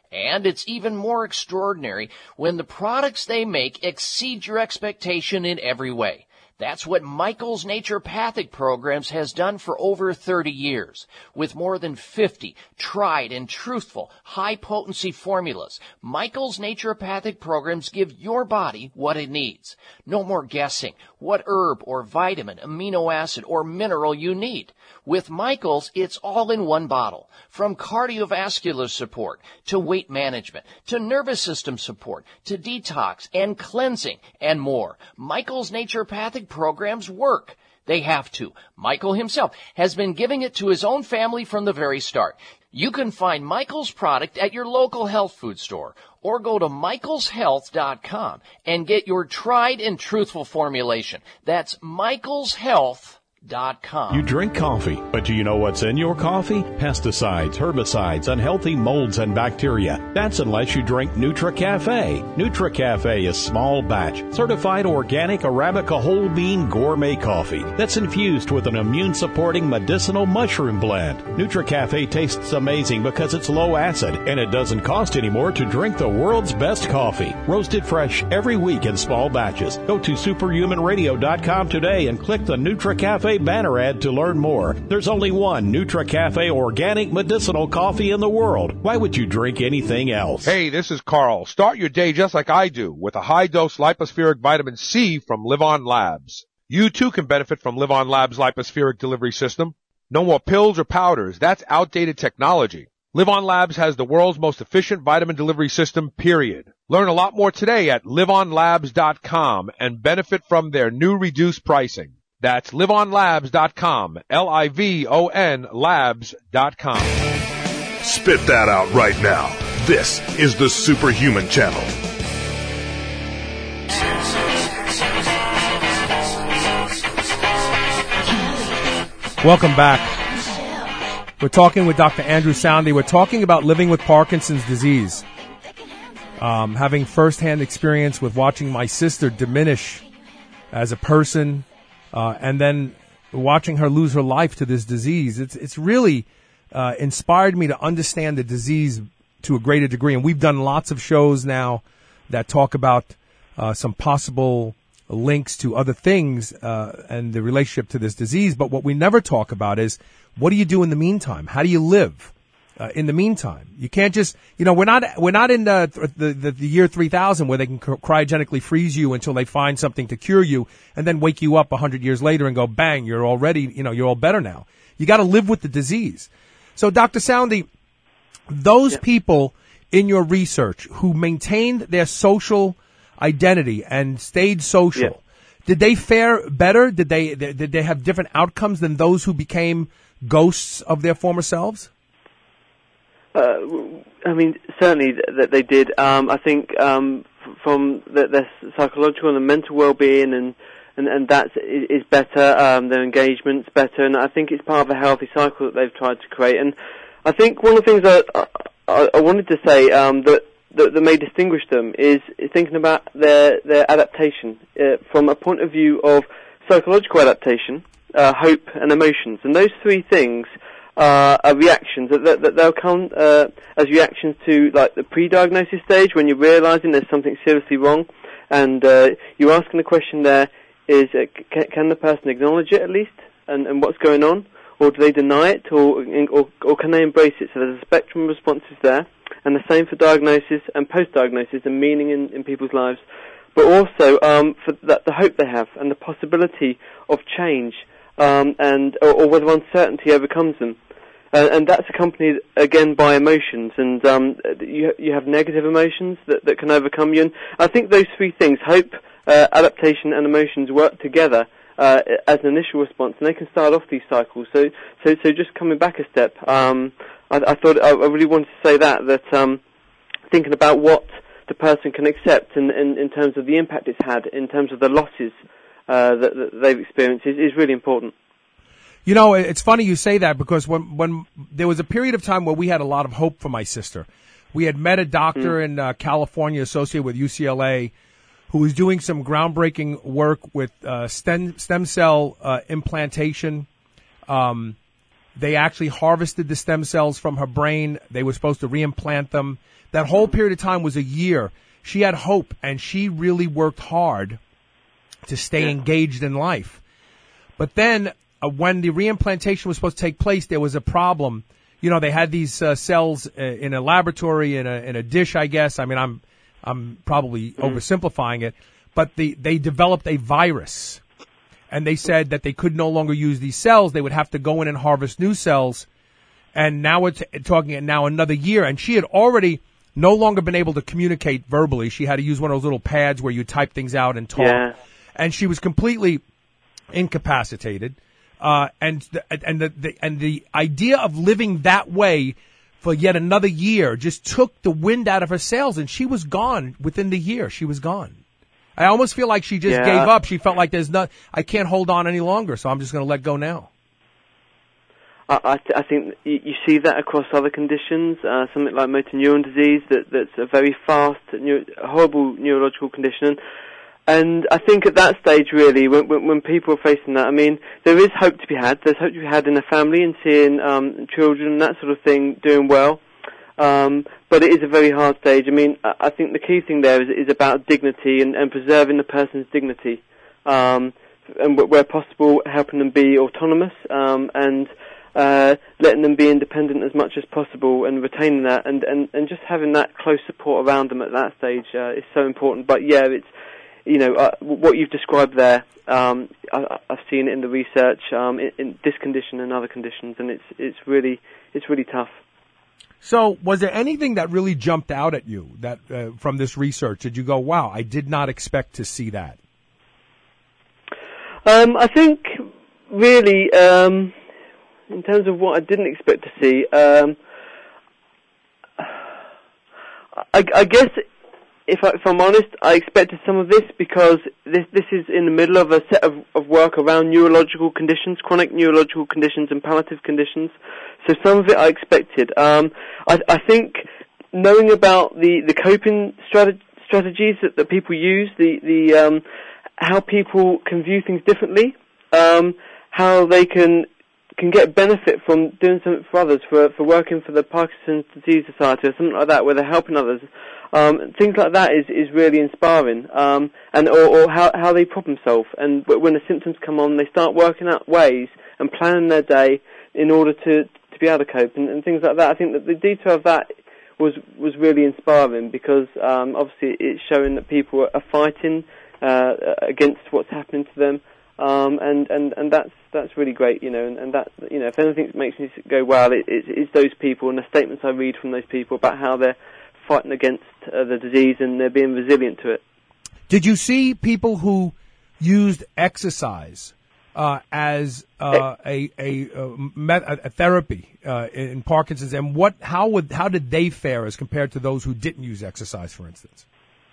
And it's even more extraordinary when the products they make exceed your expectation in every way. That's what Michael's Naturopathic Programs has done for over 30 years. With more than 50 tried and truthful high-potency formulas, Michael's Naturopathic Programs give your body what it needs. No more guessing what herb or vitamin, amino acid, or mineral you need. With Michael's, it's all in one bottle. From cardiovascular support to weight management to nervous system support to detox and cleansing and more. Michael's Naturopathic Programs work. They have to. Michael himself has been giving it to his own family from the very start. You can find Michael's product at your local health food store or go to michaelshealth.com and get your tried and truthful formulation. That's michaelshealth.com. You drink coffee, but do you know what's in your coffee? Pesticides, herbicides, unhealthy molds, and bacteria. That's unless you drink NutriCafe. NutriCafe is small batch, certified organic Arabica whole bean gourmet coffee that's infused with an immune-supporting medicinal mushroom blend. NutriCafe tastes amazing because it's low acid, and it doesn't cost any more to drink the world's best coffee. Roasted fresh every week in small batches. Go to superhumanradio.com today and click the NutriCafe banner ad to learn more. There's only one NutriCafe organic medicinal coffee in the world. Why would you drink anything else? Hey, this is Carl. Start your day just like I do with a high-dose lipospheric vitamin C from Live On Labs. You too can benefit from Live On Labs' lipospheric delivery system. No more pills or powders. That's outdated technology. Live On Labs has the world's most efficient vitamin delivery system, period. Learn a lot more today at liveonlabs.com and benefit from their new reduced pricing. That's liveonlabs.com, Livon labs.com. Spit that out right now. This is the Superhuman Channel. Welcome back. We're talking with Dr. Andrew Soundy. We're talking about living with Parkinson's disease. Having firsthand experience with watching my sister diminish as a person, and then watching her lose her life to this disease. It's really inspired me to understand the disease to a greater degree. And we've done lots of shows now that talk about some possible links to other things and the relationship to this disease. But what we never talk about is, what do you do in the meantime? How do you live in the meantime? You can't just, we're not in the year 3000 where they can cryogenically freeze you until they find something to cure you and then wake you up 100 years later and go, bang, you're already, you're all better now. You got to live with the disease. So Dr. Soundy, those people in your research who maintained their social identity and stayed social, did they fare better? Did they have different outcomes than those who became ghosts of their former selves? I mean, certainly that they did. I think from their psychological and mental well-being and that is better. Their engagement's better, and I think it's part of a healthy cycle that they've tried to create. And I think one of the things that I wanted to say that may distinguish them is thinking about their adaptation from a point of view of psychological adaptation, hope, and emotions. And those three things are reactions that they'll come as reactions to, like, the pre-diagnosis stage, when you're realizing there's something seriously wrong, and you're asking the question there is, can the person acknowledge it at least, and what's going on, or do they deny it, or can they embrace it? So there's a spectrum of responses there, and the same for diagnosis and post-diagnosis and meaning in people's lives, but also for the hope they have and the possibility of change, or whether uncertainty overcomes them. And that's accompanied, again, by emotions. And you have negative emotions that can overcome you. And I think those three things, hope, adaptation, and emotions, work together as an initial response. And they can start off these cycles. So just coming back a step, I thought I really wanted to say that thinking about what the person can accept in terms of the impact it's had, in terms of the losses that they've experienced, is really important. It's funny you say that, because when there was a period of time where we had a lot of hope for my sister. We had met a doctor in California associated with UCLA who was doing some groundbreaking work with stem cell implantation They actually harvested the stem cells from her brain. They were supposed to reimplant them. That whole period of time was a year. She had hope, and she really worked hard to stay engaged in life. But then when the reimplantation was supposed to take place, there was a problem. You know, they had these cells in a laboratory, in a dish, I guess. I mean, I'm probably oversimplifying it. But they developed a virus. And they said that they could no longer use these cells. They would have to go in and harvest new cells. And now we're talking now another year. And she had already no longer been able to communicate verbally. She had to use one of those little pads where you type things out and talk. Yeah. And she was completely incapacitated. And the idea of living that way for yet another year just took the wind out of her sails. And she was gone within the year. She was gone. I almost feel like she just gave up. She felt like I can't hold on any longer, so I'm just going to let go now. I think you see that across other conditions, something like motor neuron disease, that's a very fast, horrible neurological condition. And I think at that stage, really, when people are facing that, I mean, there is hope to be had. There's hope to be had in a family and seeing children, that sort of thing, doing well. But it is a very hard stage. I mean, I think the key thing there is about dignity and preserving the person's dignity. And where possible, helping them be autonomous, and letting them be independent as much as possible and retaining that and just having that close support around them at that stage, is so important. But yeah, it's, what you've described there, I've seen it in the research, in this condition and other conditions, and it's really tough. So, was there anything that really jumped out at you that from this research? Did you go, "Wow, I did not expect to see that"? I think really, in terms of what I didn't expect to see, I guess if I'm honest, I expected some of this because this is in the middle of a set of work around neurological conditions, chronic neurological conditions and palliative conditions. So some of it I expected. I think knowing about the coping strategies that people use, the how people can view things differently, how they can get benefit from doing something for others, for working for the Parkinson's Disease Society or something like that, where they're helping others. Things like that is really inspiring, or how they problem solve. And when the symptoms come on, they start working out ways and planning their day in order to be able to cope and things like that. I think that the detail of that was really inspiring because obviously it's showing that people are fighting against what's happening to them, and that's really great, and that, if anything makes me go, wow, it's those people and the statements I read from those people about how they're fighting against the disease and they're being resilient to it. Did you see people who used exercise as a therapy in Parkinson's, and how did they fare as compared to those who didn't use exercise, for instance?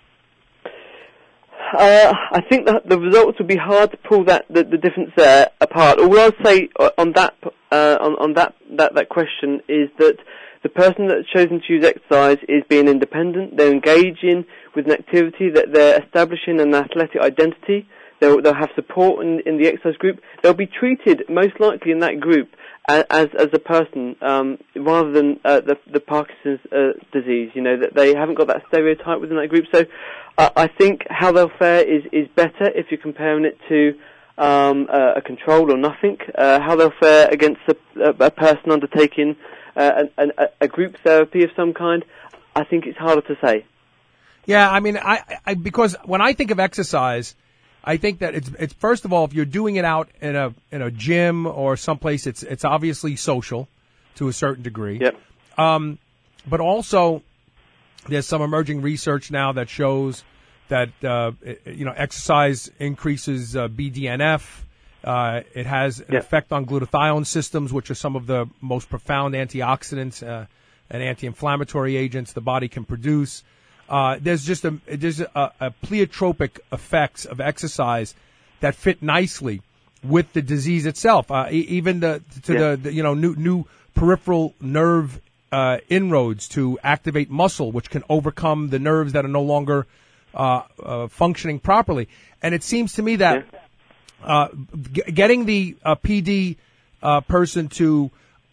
I think that the results would be hard to pull the difference there apart. All I'll say on that question is that the person that's chosen to use exercise is being independent. They're engaging with an activity, that they're establishing an athletic identity. They'll have support in the exercise group. They'll be treated most likely in that group as a person, rather than the Parkinson's disease. That they haven't got that stereotype within that group. So I think how they'll fare is better if you're comparing it to a control or nothing. How they'll fare against a person undertaking a group therapy of some kind, I think it's harder to say. Yeah, I mean, I because when I think of exercise, I think that it's first of all, if you're doing it out in a gym or someplace, it's obviously social to a certain degree. Yep. But also, there's some emerging research now that shows that exercise increases BDNF. It has an effect on glutathione systems, which are some of the most profound antioxidants and anti-inflammatory agents the body can produce. There's a pleiotropic effects of exercise that fit nicely with the disease itself. Even new peripheral nerve inroads to activate muscle, which can overcome the nerves that are no longer functioning properly. And it seems to me that getting the PD person to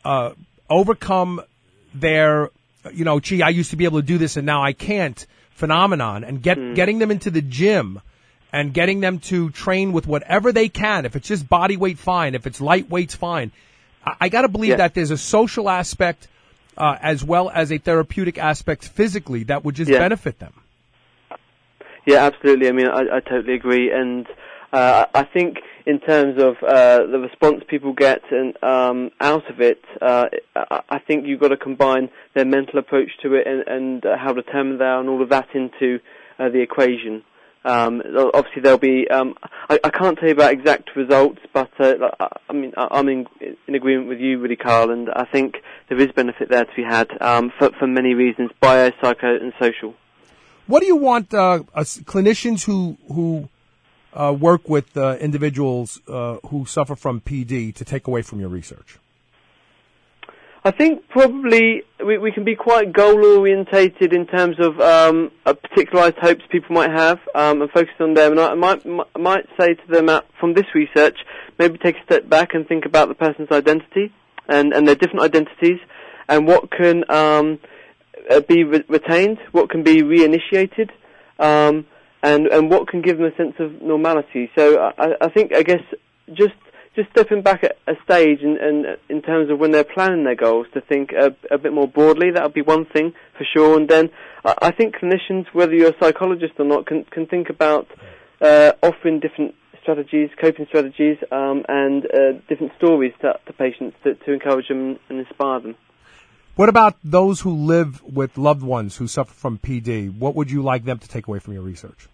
overcome their, gee, I used to be able to do this and now I can't phenomenon, and getting them into the gym and getting them to train with whatever they can. If it's just body weight, fine. If it's light weights, fine. I got to believe that there's a social aspect as well as a therapeutic aspect physically that would just benefit them. Yeah, absolutely. I mean, I totally agree. And I think in terms of the response people get and out of it, I think you've got to combine their mental approach to it and how determined they are and all of that into the equation. Obviously, there'll be. I can't tell you about exact results, but I mean, I'm in agreement with you, really, Carl, and I think there is benefit there to be had for many reasons, bio, psycho, and social. What do you want clinicians who work with individuals who suffer from PD to take away from your research? I think probably we can be quite goal-orientated in terms of particularized hopes people might have and focus on them. And I might say to them from this research, maybe take a step back and think about the person's identity and their different identities and what can be retained, what can be reinitiated, and what can give them a sense of normality. So I guess just stepping back at a stage and in terms of when they're planning their goals to think a bit more broadly, that would be one thing for sure. And then I think clinicians, whether you're a psychologist or not, can think about offering different strategies, coping strategies, and different stories to patients to encourage them and inspire them. What about those who live with loved ones who suffer from PD? What would you like them to take away from your research?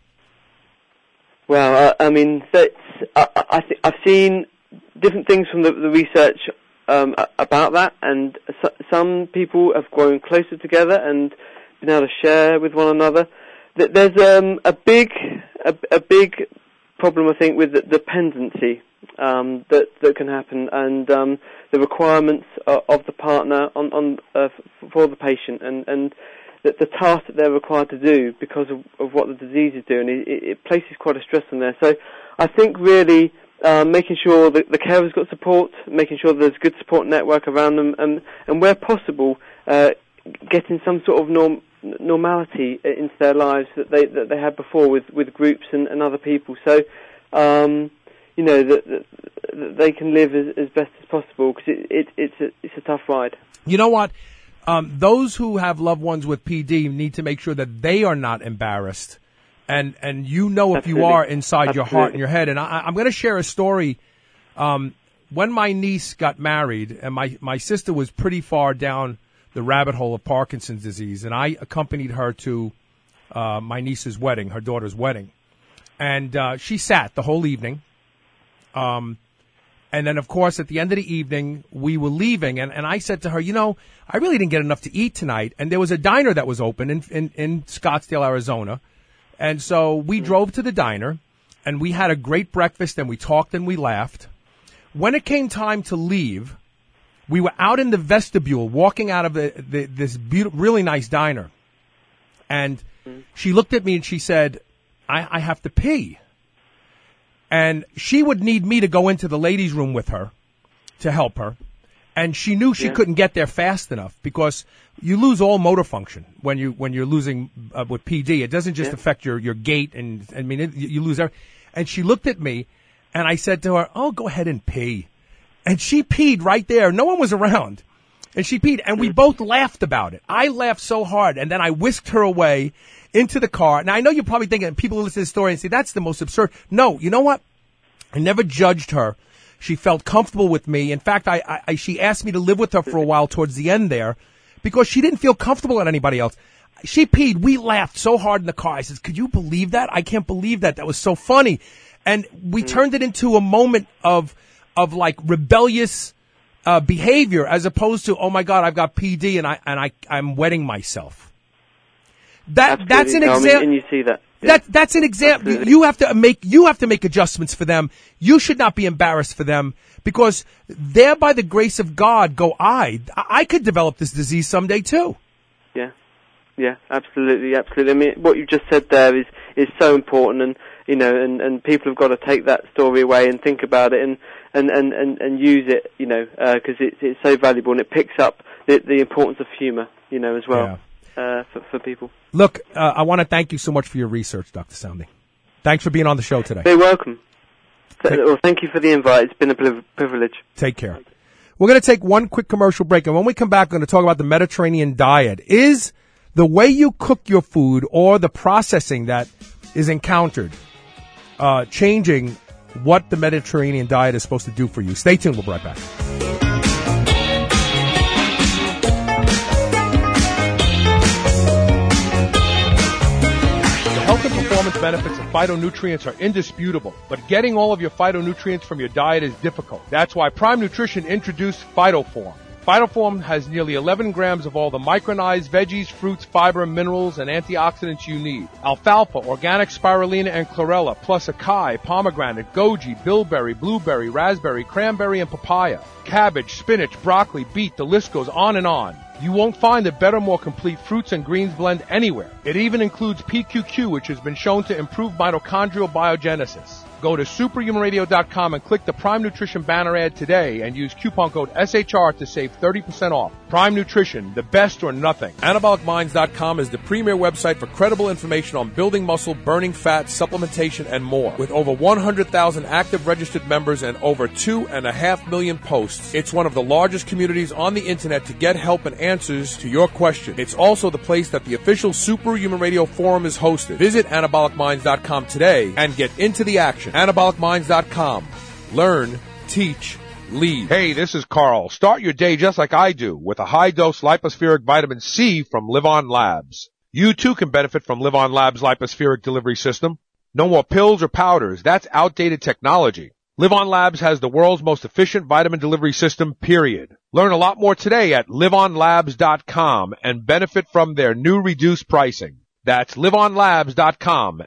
Well, I mean, I've seen different things from the research about that, and some people have grown closer together and been able to share with one another. There's a big problem, I think, with the dependency that can happen, and the requirements of the partner for the patient, and the task that they're required to do because of what the disease is doing. It places quite a stress on there. So I think really making sure that the carer's got support, making sure there's a good support network around them, and where possible, getting some sort of normality into their lives that they had before with groups and other people. So that they can live as best as possible, because it's a tough ride. You know what? Those who have loved ones with PD need to make sure that they are not embarrassed, and if you are inside your heart and your head. And I'm going to share a story. When my niece got married, and my sister was pretty far down the rabbit hole of Parkinson's disease, and I accompanied her to my niece's wedding, her daughter's wedding, and she sat the whole evening. And then, of course, at the end of the evening, we were leaving, and I said to her, I really didn't get enough to eat tonight. And there was a diner that was open in Scottsdale, Arizona. And so we drove to the diner, and we had a great breakfast, and we talked and we laughed. When it came time to leave, we were out in the vestibule, walking out of this beautiful, really nice diner. And she looked at me and she said, I have to pee. And she would need me to go into the ladies' room with her to help her. And she knew she couldn't get there fast enough, because you lose all motor function when you're losing with PD. It doesn't just affect your gait, and you lose everything. And she looked at me, and I said to her, "Oh, go ahead and pee." And she peed right there. No one was around. And she peed, and we both laughed about it. I laughed so hard, and then I whisked her away into the car. Now, I know you're probably thinking, people who listen to this story and say, that's the most absurd. No, you know what? I never judged her. She felt comfortable with me. In fact, she asked me to live with her for a while towards the end there, because she didn't feel comfortable with anybody else. She peed. We laughed so hard in the car. I said, could you believe that? I can't believe that. That was so funny. And we turned it into a moment of like rebellious behavior, as opposed to, oh my God, I've got PD and I'm wetting myself. That's an example. And you see that. Yeah. That's an example. You have to make adjustments for them. You should not be embarrassed for them, because there, by the grace of God, I could develop this disease someday too. Yeah, absolutely. I mean, what you just said there is so important, and and people have got to take that story away and think about it, and use it, because it's so valuable, and it picks up the importance of humour, as well, for people. Look, I want to thank you so much for your research, Dr. Soundy. Thanks for being on the show today. You're welcome. Thank you for the invite. It's been a privilege. Take care. We're going to take one quick commercial break, and when we come back, we're going to talk about the Mediterranean diet. Is the way you cook your food or the processing that is encountered changing what the Mediterranean diet is supposed to do for you? Stay tuned. We'll be right back. Health and performance benefits of phytonutrients are indisputable, but getting all of your phytonutrients from your diet is difficult. That's why Prime Nutrition introduced PhytoForm. PhytoForm has nearly 11 grams of all the micronized veggies, fruits, fiber, minerals, and antioxidants you need. Alfalfa, organic spirulina, and chlorella, plus acai, pomegranate, goji, bilberry, blueberry, raspberry, cranberry, and papaya. Cabbage, spinach, broccoli, beet, the list goes on and on. You won't find a better, more complete fruits and greens blend anywhere. It even includes PQQ, which has been shown to improve mitochondrial biogenesis. Go to superhumanradio.com and click the Prime Nutrition banner ad today and use coupon code SHR to save 30% off. Prime Nutrition, the best or nothing. AnabolicMinds.com is the premier website for credible information on building muscle, burning fat, supplementation, and more. With over 100,000 active registered members and over 2.5 million posts, it's one of the largest communities on the internet to get help and answers to your questions. It's also the place that the official Superhuman Radio Forum is hosted. Visit AnabolicMinds.com today and get into the action. AnabolicMinds.com. Learn, teach, lead. Hey, this is Carl. Start your day just like I do with a high-dose lipospheric vitamin C from Live On Labs. You too can benefit from Live On Labs' lipospheric delivery system. No more pills or powders. That's outdated technology. Live On Labs has the world's most efficient vitamin delivery system, period. Learn a lot more today at liveonlabs.com and benefit from their new reduced pricing. That's liveonlabs.com,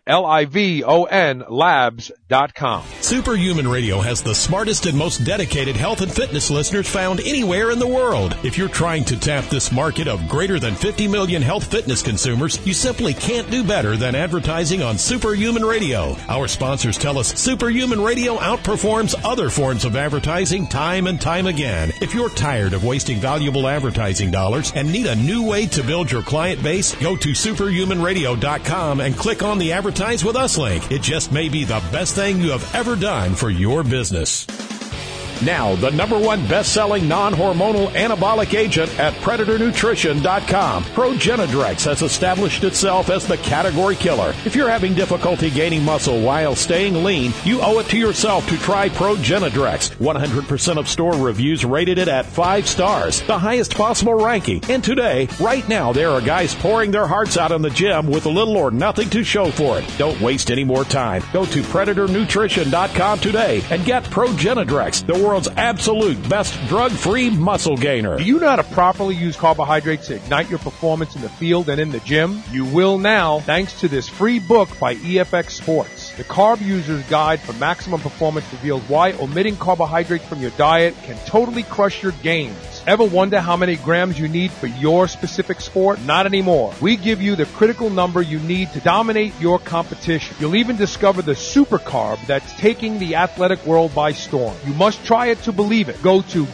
Livon labs.com. Superhuman Radio has the smartest and most dedicated health and fitness listeners found anywhere in the world. If you're trying to tap this market of greater than 50 million health fitness consumers, you simply can't do better than advertising on Superhuman Radio. Our sponsors tell us Superhuman Radio outperforms other forms of advertising time and time again. If you're tired of wasting valuable advertising dollars and need a new way to build your client base, go to superhumanradio.com and click on the Advertise With Us link. It just may be the best thing you have ever done for your business. Now, the #1 best-selling non-hormonal anabolic agent at PredatorNutrition.com. Progenadrex has established itself as the category killer. If you're having difficulty gaining muscle while staying lean, you owe it to yourself to try Progenadrex. 100% of store reviews rated it at 5 stars, the highest possible ranking. And today, right now, there are guys pouring their hearts out in the gym with little or nothing to show for it. Don't waste any more time. Go to PredatorNutrition.com today and get Progenadrex, the world's absolute best drug-free muscle gainer. Do you know how to properly use carbohydrates to ignite your performance in the field and in the gym? You will now, thanks to this free book by EFX Sports. The Carb User's Guide for Maximum Performance reveals why omitting carbohydrates from your diet can totally crush your gains. Ever wonder how many grams you need for your specific sport? Not anymore. We give you the critical number you need to dominate your competition. You'll even discover the super carb that's taking the athletic world by storm. You must try it to believe it. Go to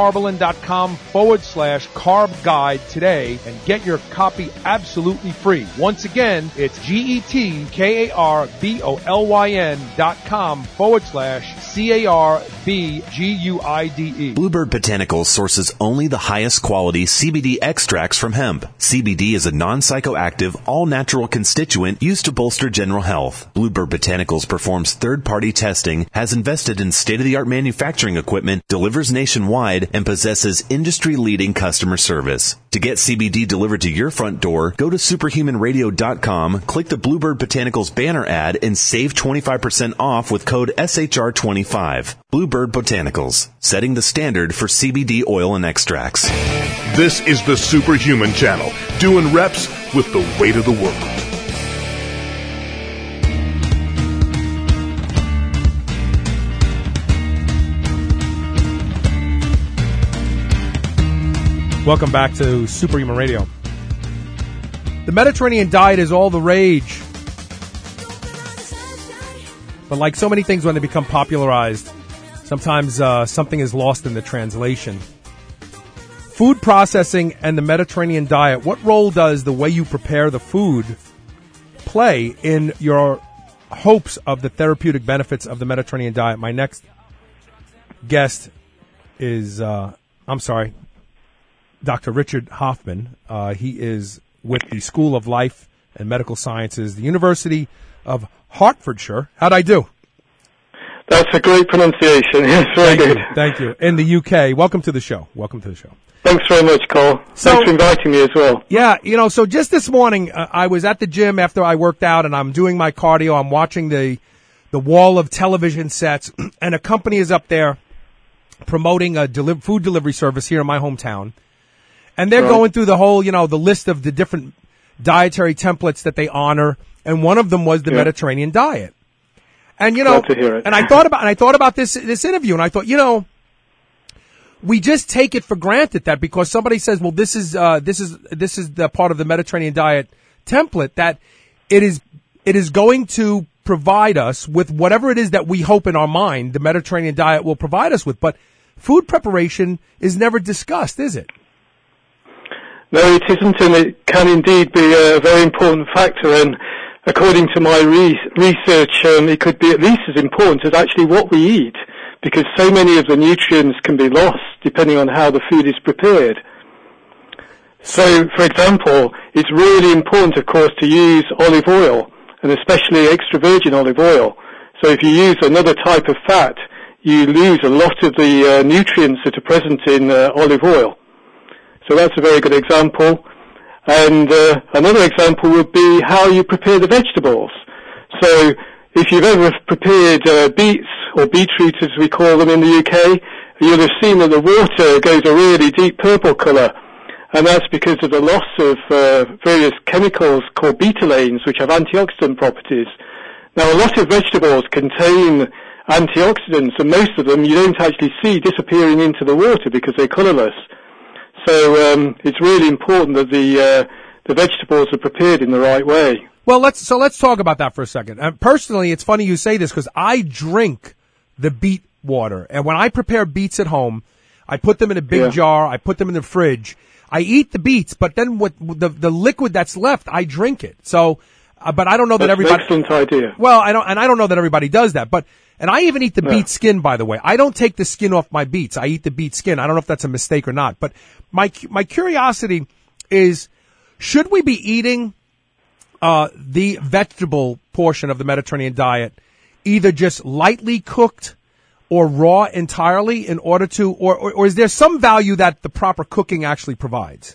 getcarbolyn.com/carb guide today and get your copy absolutely free. Once again, it's GETKARBOLYN.com/CARBGUIDE. Bluebird Botanicals sources only the highest quality CBD extracts from hemp. CBD is a non-psychoactive, all-natural constituent used to bolster general health. Bluebird Botanicals performs third-party testing, has invested in state-of-the-art manufacturing equipment, delivers nationwide, and possesses industry-leading customer service. To get CBD delivered to your front door, go to superhumanradio.com, click the Bluebird Botanicals banner ad, and save 25% off with code SHR25. Bluebird Botanicals, setting the standard for CBD oil and extracts. This is the Superhuman Channel, doing reps with the weight of the world. Welcome back to Superhuman Radio. The Mediterranean diet is all the rage. But like so many things when they become popularized, Sometimes something is lost in the translation. Food processing and the Mediterranean diet. What role does the way you prepare the food play in your hopes of the therapeutic benefits of the Mediterranean diet? My next guest is, Dr. Richard Hoffman. He is with the School of Life and Medical Sciences, the University of Hertfordshire. How'd I do? That's a great pronunciation. Yes, very good. Thank you. In the UK. Welcome to the show. Thanks very much, Cole. Thanks for inviting me as well. Yeah, so just this morning, I was at the gym after I worked out, and I'm doing my cardio. I'm watching the wall of television sets, and a company is up there promoting a food delivery service here in my hometown. And they're going through the whole, the list of the different dietary templates that they honor, and one of them was the Mediterranean diet. And glad to hear it. And I thought about this interview, and I thought, we just take it for granted that because somebody says, well, this is the part of the Mediterranean diet template, that it is going to provide us with whatever it is that we hope in our mind the Mediterranean diet will provide us with. But food preparation is never discussed, is it? No, it isn't, and it can indeed be a very important factor. And according to my research, it could be at least as important as actually what we eat, because so many of the nutrients can be lost depending on how the food is prepared. So, for example, it's really important, of course, to use olive oil, and especially extra virgin olive oil. So if you use another type of fat, you lose a lot of the nutrients that are present in olive oil. So that's a very good example. And another example would be how you prepare the vegetables. So if you've ever prepared beets, or beetroot as we call them in the UK, you'll have seen that the water goes a really deep purple colour. And that's because of the loss of various chemicals called betalains, which have antioxidant properties. Now, a lot of vegetables contain antioxidants, and most of them you don't actually see disappearing into the water because they're colourless. So it's really important that the vegetables are prepared in the right way. Well, let's talk about that for a second. Personally, it's funny you say this because I drink the beet water, and when I prepare beets at home, I put them in a big jar. I put them in the fridge. I eat the beets, but then with the liquid that's left, I drink it. So, but I don't know that everybody. That's an excellent idea. Well, I don't know that everybody does that, and I even eat the beet skin, by the way. I don't take the skin off my beets. I eat the beet skin. I don't know if that's a mistake or not, but my curiosity is, should we be eating the vegetable portion of the Mediterranean diet either just lightly cooked or raw entirely in order to, or is there some value that the proper cooking actually provides?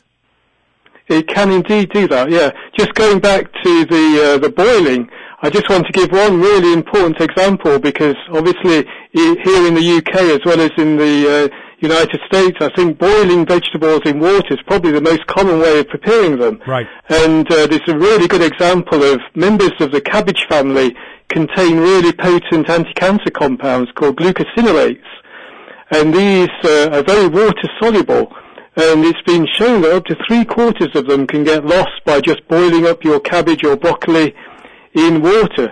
It can indeed do that, yeah. Just going back to the boiling, I just want to give one really important example, because obviously here in the UK as well as in the United States, I think boiling vegetables in water is probably the most common way of preparing them. Right. And there's a really good example of members of the cabbage family contain really potent anti-cancer compounds called glucosinolates. And these are very water-soluble. And it's been shown that up to 3/4 of them can get lost by just boiling up your cabbage or broccoli in water.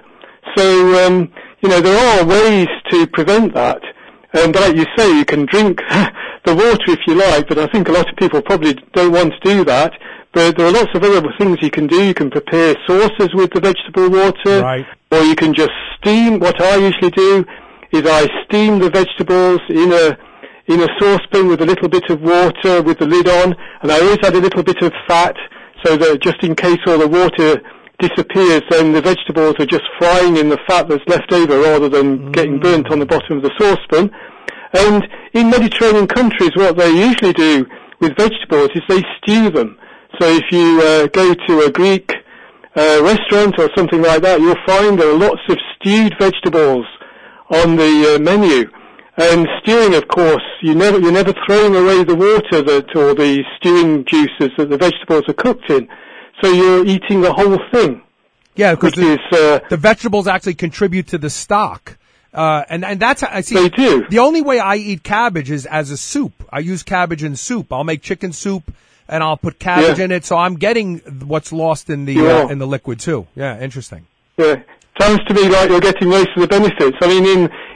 So, there are ways to prevent that. And like you say, you can drink the water if you like, but I think a lot of people probably don't want to do that. But there are lots of other things you can do. You can prepare sauces with the vegetable water. Right. Or you can just steam. What I usually do is I steam the vegetables in a saucepan with a little bit of water with the lid on, and I always add a little bit of fat so that just in case all the water disappears, then the vegetables are just frying in the fat that's left over rather than getting burnt on the bottom of the saucepan. And in Mediterranean countries, what they usually do with vegetables is they stew them. So if you go to a Greek restaurant or something like that, you'll find there are lots of stewed vegetables on the menu. And stewing, of course, you're never throwing away the water or the stewing juices that the vegetables are cooked in. So you're eating the whole thing. Yeah, because the vegetables actually contribute to the stock. And that's, I see. They do. The only way I eat cabbage is as a soup. I use cabbage in soup. I'll make chicken soup and I'll put cabbage in it. So I'm getting what's lost in the liquid too. Yeah, interesting. Yeah. Sounds to me like you're getting most of the benefits. I mean,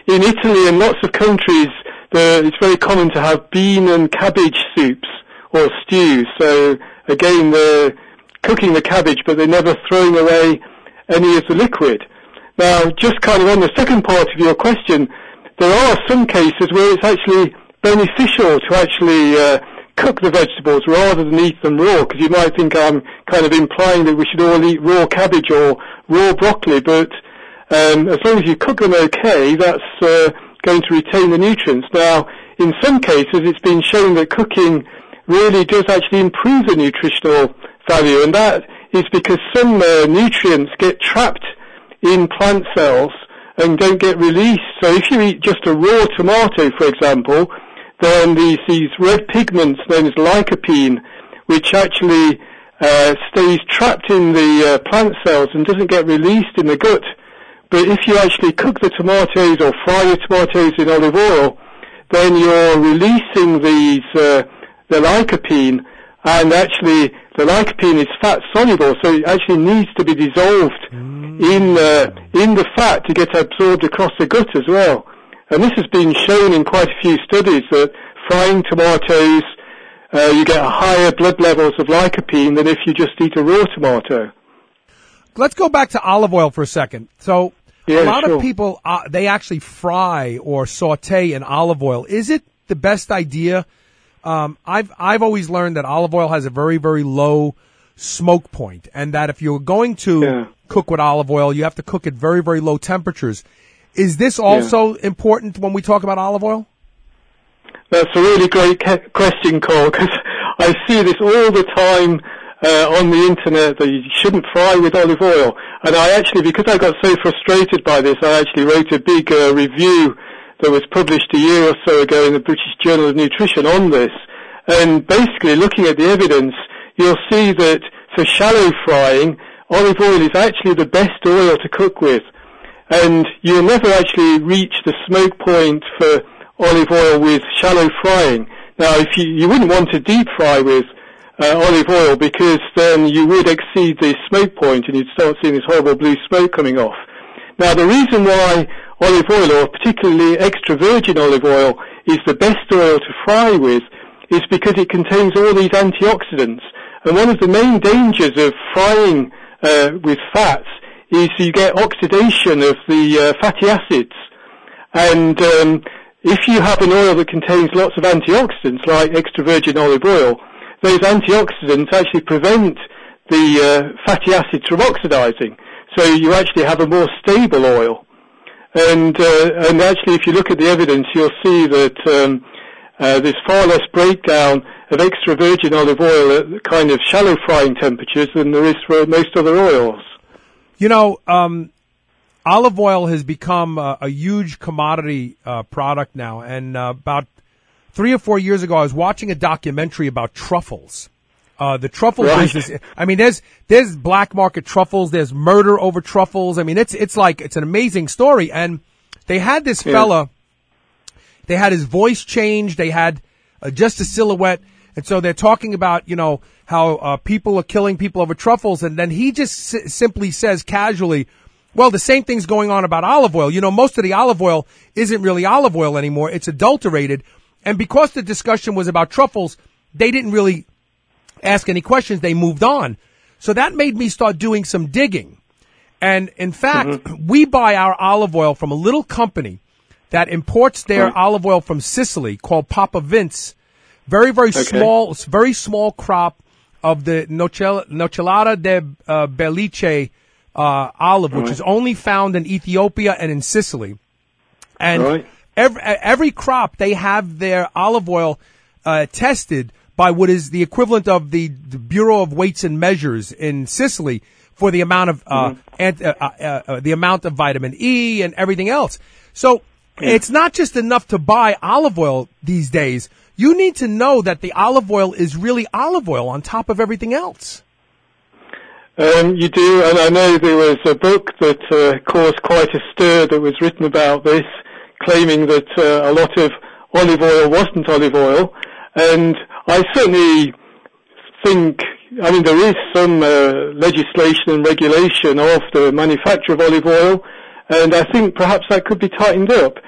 in Italy and lots of countries, it's very common to have bean and cabbage soups or stews. So again, they're cooking the cabbage, but they're never throwing away any of the liquid. Now, just kind of on the second part of your question, there are some cases where it's actually beneficial to actually cook the vegetables rather than eat them raw, because you might think I'm kind of implying that we should all eat raw cabbage or raw broccoli, but as long as you cook them okay, that's going to retain the nutrients. Now, in some cases, it's been shown that cooking really does actually improve the nutritional value, and that is because some nutrients get trapped in plant cells and don't get released. So if you eat just a raw tomato, for example, then these red pigments known as lycopene, which actually stays trapped in the plant cells and doesn't get released in the gut. But if you actually cook the tomatoes or fry the tomatoes in olive oil, then you're releasing these the lycopene, and actually the lycopene is fat soluble, so it actually needs to be dissolved in the fat to get absorbed across the gut as well. And this has been shown in quite a few studies that frying tomatoes, you get higher blood levels of lycopene than if you just eat a raw tomato. Let's go back to olive oil for a second. So a lot of people, they actually fry or saute in olive oil. Is it the best idea? I've always learned that olive oil has a very, very low smoke point, and that if you're going to cook with olive oil, you have to cook at very, very low temperatures. Is this also important when we talk about olive oil? That's a really great question, Cole, because I see this all the time on the internet that you shouldn't fry with olive oil. And I actually, because I got so frustrated by this, I actually wrote a big review that was published a year or so ago in the British Journal of Nutrition on this. And basically, looking at the evidence, you'll see that for shallow frying, olive oil is actually the best oil to cook with. And you'll never actually reach the smoke point for olive oil with shallow frying. Now, if you wouldn't want to deep fry with olive oil, because then you would exceed the smoke point and you'd start seeing this horrible blue smoke coming off. Now, the reason why olive oil, or particularly extra virgin olive oil, is the best oil to fry with is because it contains all these antioxidants. And one of the main dangers of frying with fats is you get oxidation of the fatty acids. And if you have an oil that contains lots of antioxidants, like extra virgin olive oil, those antioxidants actually prevent the fatty acids from oxidizing. So you actually have a more stable oil. And actually, if you look at the evidence, you'll see that there's far less breakdown of extra virgin olive oil at kind of shallow frying temperatures than there is for most other oils. You know, olive oil has become a huge commodity product now. And about 3 or 4 years ago, I was watching a documentary about truffles. The truffle business. I mean, there's black market truffles. There's murder over truffles. I mean, it's an amazing story. And they had this fella. They had his voice changed. They had just a silhouette. And so they're talking about, you know, how people are killing people over truffles. And then he just simply says casually, well, the same thing's going on about olive oil. You know, most of the olive oil isn't really olive oil anymore. It's adulterated. And because the discussion was about truffles, they didn't really ask any questions. They moved on. So that made me start doing some digging. And in fact, we buy our olive oil from a little company that imports their olive oil from Sicily called Papa Vince. Very, very small crop of the Nocellara de Belice olive, which is only found in Ethiopia and in Sicily. And every crop, they have their olive oil tested by what is the equivalent of the Bureau of Weights and Measures in Sicily for the amount of the amount of vitamin E and everything else. So it's not just enough to buy olive oil these days. You need to know that the olive oil is really olive oil on top of everything else. You do, and I know there was a book that caused quite a stir that was written about this, claiming that a lot of olive oil wasn't olive oil. And I certainly think, I mean, there is some legislation and regulation of the manufacture of olive oil, and I think perhaps that could be tightened up.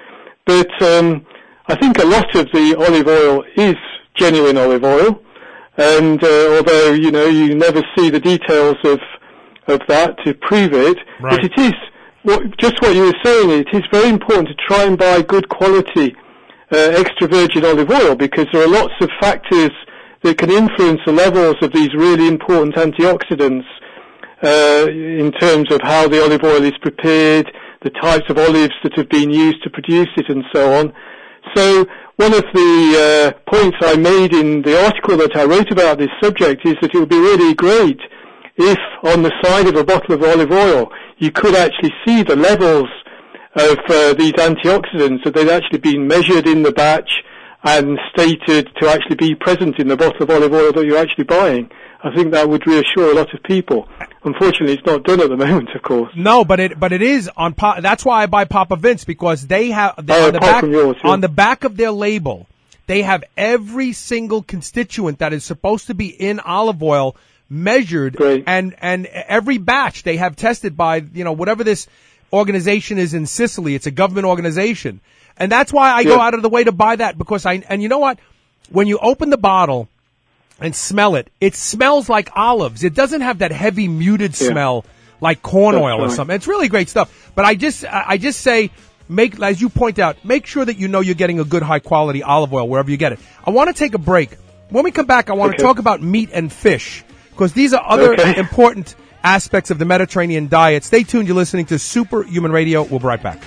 But I think a lot of the olive oil is genuine olive oil, and although you never see the details of that to prove it, right. But it is just what you were saying. It is very important to try and buy good quality extra virgin olive oil, because there are lots of factors that can influence the levels of these really important antioxidants in terms of how the olive oil is prepared, the types of olives that have been used to produce it, and so on. So one of the points I made in the article that I wrote about this subject is that it would be really great if on the side of a bottle of olive oil you could actually see the levels of these antioxidants, that they'd actually been measured in the batch and stated to actually be present in the bottle of olive oil that you're actually buying. I think that would reassure a lot of people. Unfortunately, it's not done at the moment, of course. No, but it is on. That's why I buy Papa Vince, because they have on the back of their label, they have every single constituent that is supposed to be in olive oil measured, and every batch they have tested by whatever this organization is in Sicily. It's a government organization, and that's why I go out of the way to buy that, because and you know what, when you open the bottle and smell it, it smells like olives. It doesn't have that heavy muted smell like corn oil or something. It's really great stuff. But I just say, as you point out, make sure that you're getting a good high quality olive oil wherever you get it. I want to take a break. When we come back, I want to talk about meat and fish, because these are other important aspects of the Mediterranean diet. Stay tuned. You're listening to Superhuman Radio. We'll be right back.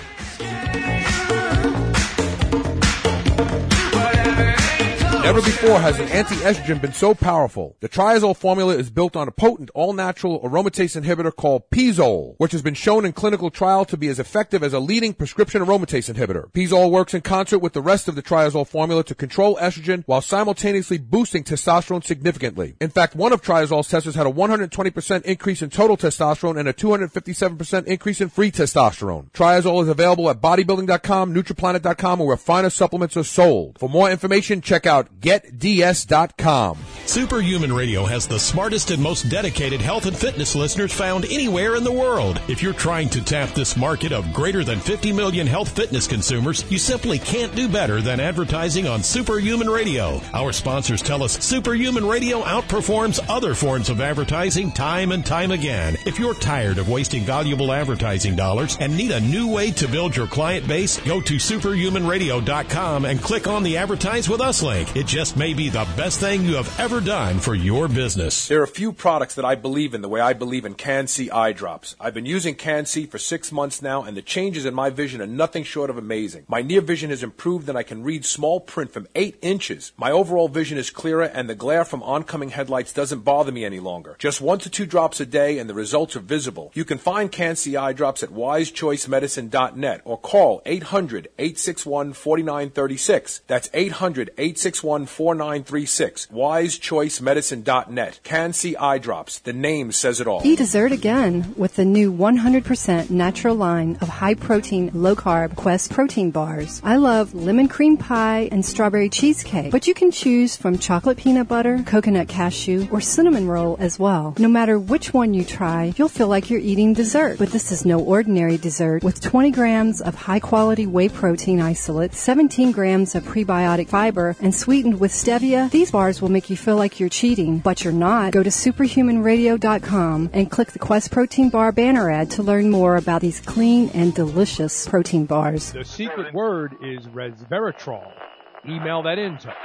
Never before has an anti-estrogen been so powerful. The Triazole formula is built on a potent, all-natural aromatase inhibitor called Pizole, which has been shown in clinical trial to be as effective as a leading prescription aromatase inhibitor. Pizole works in concert with the rest of the Triazole formula to control estrogen while simultaneously boosting testosterone significantly. In fact, one of Triazole's testers had a 120% increase in total testosterone and a 257% increase in free testosterone. Triazole is available at bodybuilding.com, nutriplanet.com, or where finer supplements are sold. For more information, check out GetDS.com. Superhuman Radio has the smartest and most dedicated health and fitness listeners found anywhere in the world. If you're trying to tap this market of greater than 50 million health fitness consumers, you simply can't do better than advertising on Superhuman Radio. Our sponsors tell us Superhuman Radio outperforms other forms of advertising time and time again. If you're tired of wasting valuable advertising dollars and need a new way to build your client base, go to superhumanradio.com and click on the Advertise With Us link. It just may be the best thing you have ever done for your business. There are a few products that I believe in the way I believe in Can-C eye drops. I've been using Can-C for 6 months now, and the changes in my vision are nothing short of amazing. My near vision has improved, and I can read small print from 8 inches. My overall vision is clearer, and the glare from oncoming headlights doesn't bother me any longer. Just 1 to 2 drops a day, and the results are visible. You can find Can-C eye drops at wisechoicemedicine.net or call 800-861-4936. That's 800-861-4936. wisechoicemedicine.net. Can-C eye drops. The name says it all. Eat dessert again with the new 100% natural line of high-protein, low-carb Quest protein bars. I love lemon cream pie and strawberry cheesecake, but you can choose from chocolate peanut butter, coconut cashew, or cinnamon roll as well. No matter which one you try, you'll feel like you're eating dessert. But this is no ordinary dessert. With 20 grams of high-quality whey protein isolate, 17 grams of prebiotic fiber, and sweetened with stevia, these bars will make you feel like you're cheating, but you're not. Go to superhumanradio.com and click the Quest Protein Bar banner ad to learn more about these clean and delicious protein bars. The secret word is resveratrol. Email that in to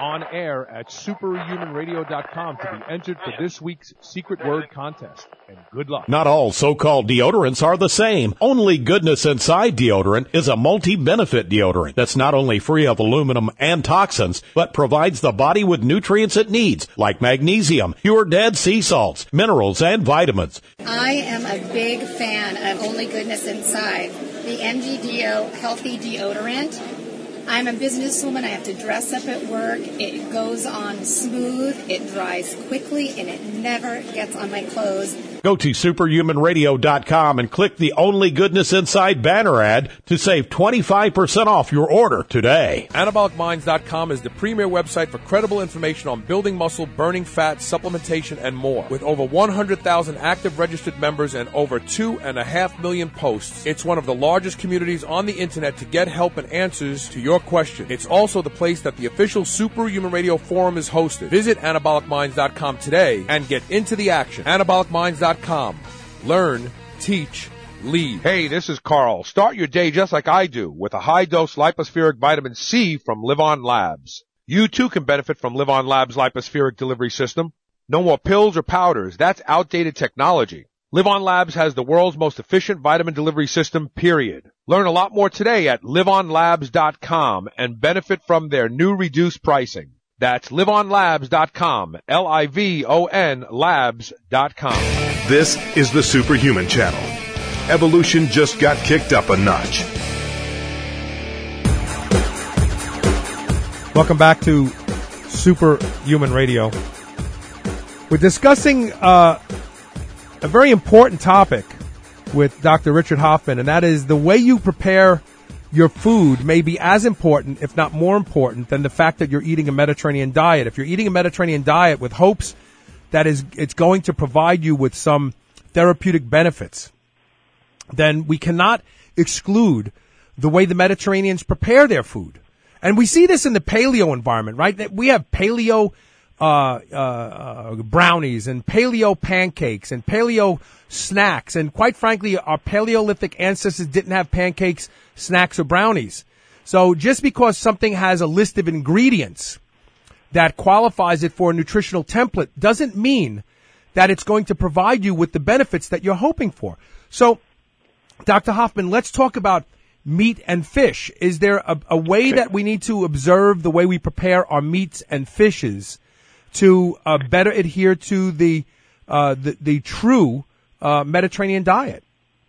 onair@superhumanradio.com to be entered for this week's secret word contest. And good luck. Not all so-called deodorants are the same. Only Goodness Inside deodorant is a multi-benefit deodorant that's not only free of aluminum and toxins, but provides the body with nutrients it needs, like magnesium, pure dead sea salts, minerals, and vitamins. I am a big fan of Only Goodness Inside, the MGDO Healthy Deodorant. I'm a businesswoman. I have to dress up at work. It goes on smooth. It dries quickly, and it never gets on my clothes. Go to superhumanradio.com and click the Only Goodness Inside banner ad to save 25% off your order today. AnabolicMinds.com is the premier website for credible information on building muscle, burning fat, supplementation, and more. With over 100,000 active registered members and over 2.5 million posts, it's one of the largest communities on the internet to get help and answers to your questions. It's also the place that the official Superhuman Radio Forum is hosted. Visit AnabolicMinds.com today and get into the action. AnabolicMinds.com. Learn, teach, lead. Hey, this is Carl. Start your day just like I do with a high-dose lipospheric vitamin C from Live On Labs. You too can benefit from Live On Labs' lipospheric delivery system. No more pills or powders. That's outdated technology. Live On Labs has the world's most efficient vitamin delivery system, period. Learn a lot more today at liveonlabs.com and benefit from their new reduced pricing. That's liveonlabs.com, Livon labs.com. This is the Superhuman Channel. Evolution just got kicked up a notch. Welcome back to Superhuman Radio. We're discussing a very important topic with Dr. Richard Hoffman, and that is the way you prepare your food may be as important, if not more important, than the fact that you're eating a Mediterranean diet. If you're eating a Mediterranean diet with hopes that it's going to provide you with some therapeutic benefits, then we cannot exclude the way the Mediterraneans prepare their food. And we see this in the paleo environment, right? We have paleo brownies and paleo pancakes and paleo snacks. And quite frankly, our Paleolithic ancestors didn't have pancakes, snacks, or brownies. So just because something has a list of ingredients that qualifies it for a nutritional template doesn't mean that it's going to provide you with the benefits that you're hoping for. So, Dr. Hoffman, let's talk about meat and fish. Is there a way that we need to observe the way we prepare our meats and fishes to better adhere to the true Mediterranean diet?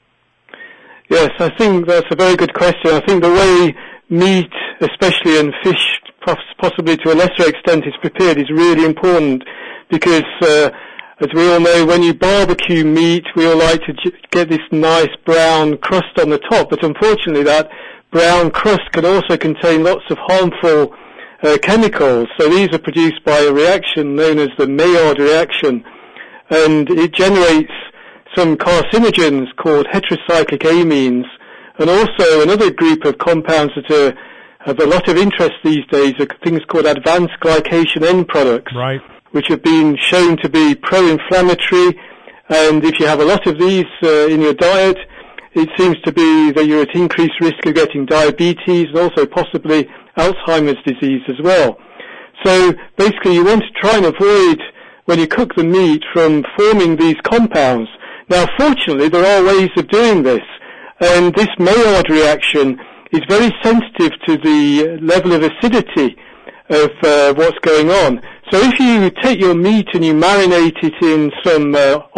Yes, I think that's a very good question. I think the way meat, especially, and fish, possibly to a lesser extent, is prepared is really important because, as we all know, when you barbecue meat, we all like to get this nice brown crust on the top, but unfortunately that brown crust can also contain lots of harmful chemicals. So these are produced by a reaction known as the Maillard reaction, and it generates some carcinogens called heterocyclic amines, and also another group of compounds that have a lot of interest these days are things called advanced glycation end products, right, which have been shown to be pro-inflammatory. And if you have a lot of these in your diet, it seems to be that you're at increased risk of getting diabetes and also possibly Alzheimer's disease as well. So basically you want to try and avoid, when you cook the meat, from forming these compounds. Now fortunately there are ways of doing this, and this Maillard reaction is very sensitive to the level of acidity of what's going on. So if you take your meat and you marinate it in some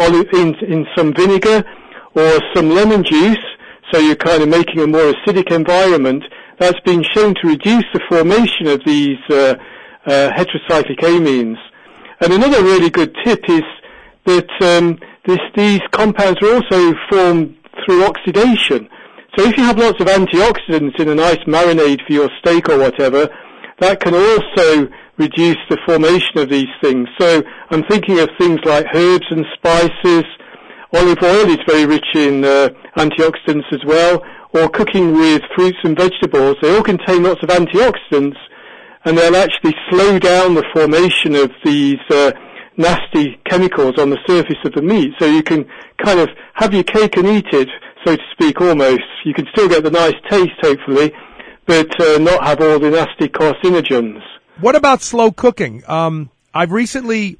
in some vinegar or some lemon juice, so you're kind of making a more acidic environment, that's been shown to reduce the formation of these heterocyclic amines. And another really good tip is that these compounds are also formed through oxidation. So if you have lots of antioxidants in a nice marinade for your steak or whatever, that can also reduce the formation of these things. So I'm thinking of things like herbs and spices. Olive oil is very rich in antioxidants as well, or cooking with fruits and vegetables. They all contain lots of antioxidants, and they'll actually slow down the formation of these nasty chemicals on the surface of the meat. So you can kind of have your cake and eat it, so to speak, almost. You can still get the nice taste, hopefully, but not have all the nasty carcinogens. What about slow cooking? I've recently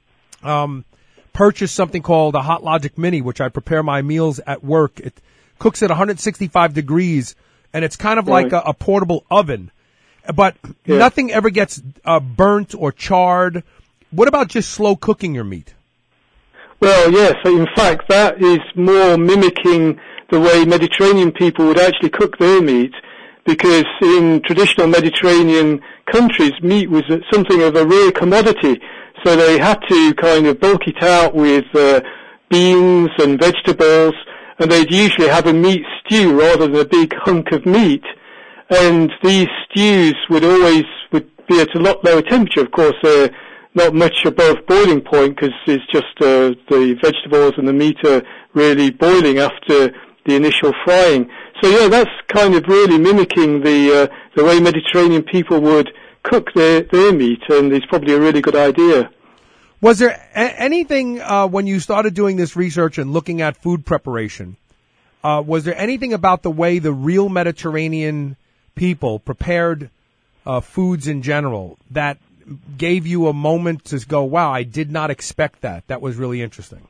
purchased something called a Hot Logic Mini, which I prepare my meals at work. It cooks at 165 degrees, and it's kind of like a portable oven. But nothing ever gets burnt or charred. What about just slow cooking your meat? Well, yes. In fact, that is more mimicking the way Mediterranean people would actually cook their meat, because in traditional Mediterranean countries, meat was something of a rare commodity. So they had to kind of bulk it out with beans and vegetables, and they'd usually have a meat stew rather than a big hunk of meat. And these stews would be at a lot lower temperature. Of course, they're not much above boiling point because it's just the vegetables and the meat are really boiling after the initial frying. So yeah, that's kind of really mimicking the way Mediterranean people would cook their meat, and it's probably a really good idea. Was there anything when you started doing this research and looking at food preparation? Was there anything about the way the real Mediterranean people prepared foods in general that gave you a moment to go, wow, I did not expect that. That was really interesting.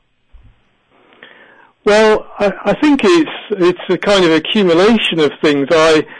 Well, I think it's a kind of accumulation of things.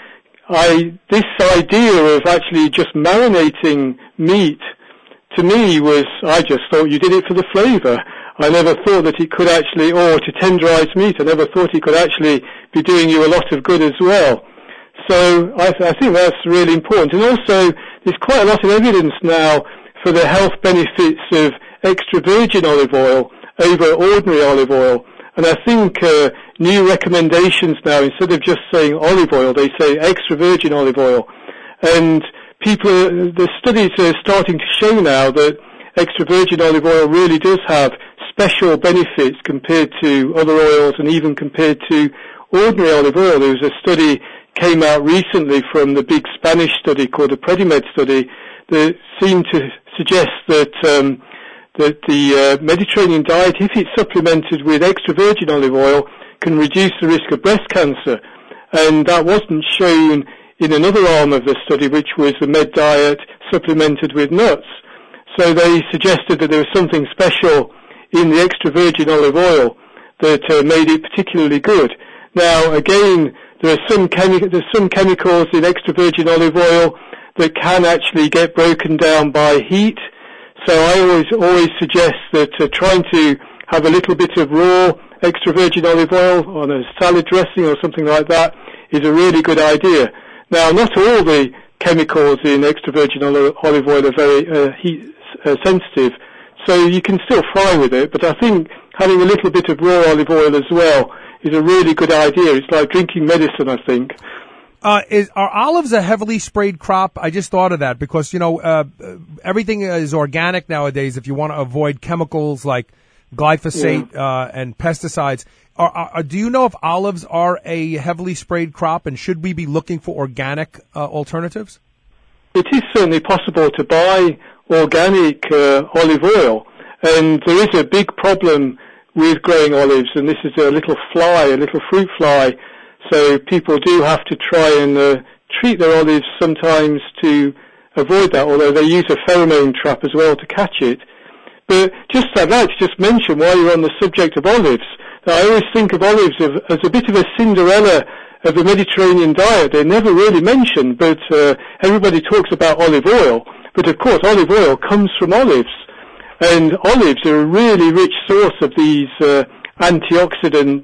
This idea of actually just marinating meat, to me I just thought you did it for the flavor. I never thought that it could actually, or to tenderize meat, I never thought it could actually be doing you a lot of good as well. So I think that's really important. And also, there's quite a lot of evidence now for the health benefits of extra virgin olive oil over ordinary olive oil. And I think new recommendations now, instead of just saying olive oil, they say extra virgin olive oil. And the studies are starting to show now that extra virgin olive oil really does have special benefits compared to other oils and even compared to ordinary olive oil. There was a study came out recently from the big Spanish study called the Predimed study that seemed to suggest that the Mediterranean diet, if it's supplemented with extra virgin olive oil, can reduce the risk of breast cancer. And that wasn't shown in another arm of the study, which was the Med diet supplemented with nuts. So they suggested that there was something special in the extra virgin olive oil that made it particularly good. Now, again, there's some chemicals in extra virgin olive oil that can actually get broken down by heat. So I always suggest that trying to have a little bit of raw extra virgin olive oil on a salad dressing or something like that is a really good idea. Now, not all the chemicals in extra virgin olive oil are very heat sensitive, so you can still fry with it, but I think having a little bit of raw olive oil as well is a really good idea. It's like drinking medicine, I think. Are olives a heavily sprayed crop? I just thought of that because, everything is organic nowadays if you want to avoid chemicals like glyphosate and pesticides. Do you know if olives are a heavily sprayed crop, and should we be looking for organic alternatives? It is certainly possible to buy organic olive oil, and there is a big problem with growing olives, and this is a little fruit fly. So people do have to try and treat their olives sometimes to avoid that, although they use a pheromone trap as well to catch it. But just I'd like to just mention, while you're on the subject of olives, that I always think of olives as a bit of a Cinderella of the Mediterranean diet. They're never really mentioned, but everybody talks about olive oil. But of course, olive oil comes from olives. And olives are a really rich source of these antioxidants.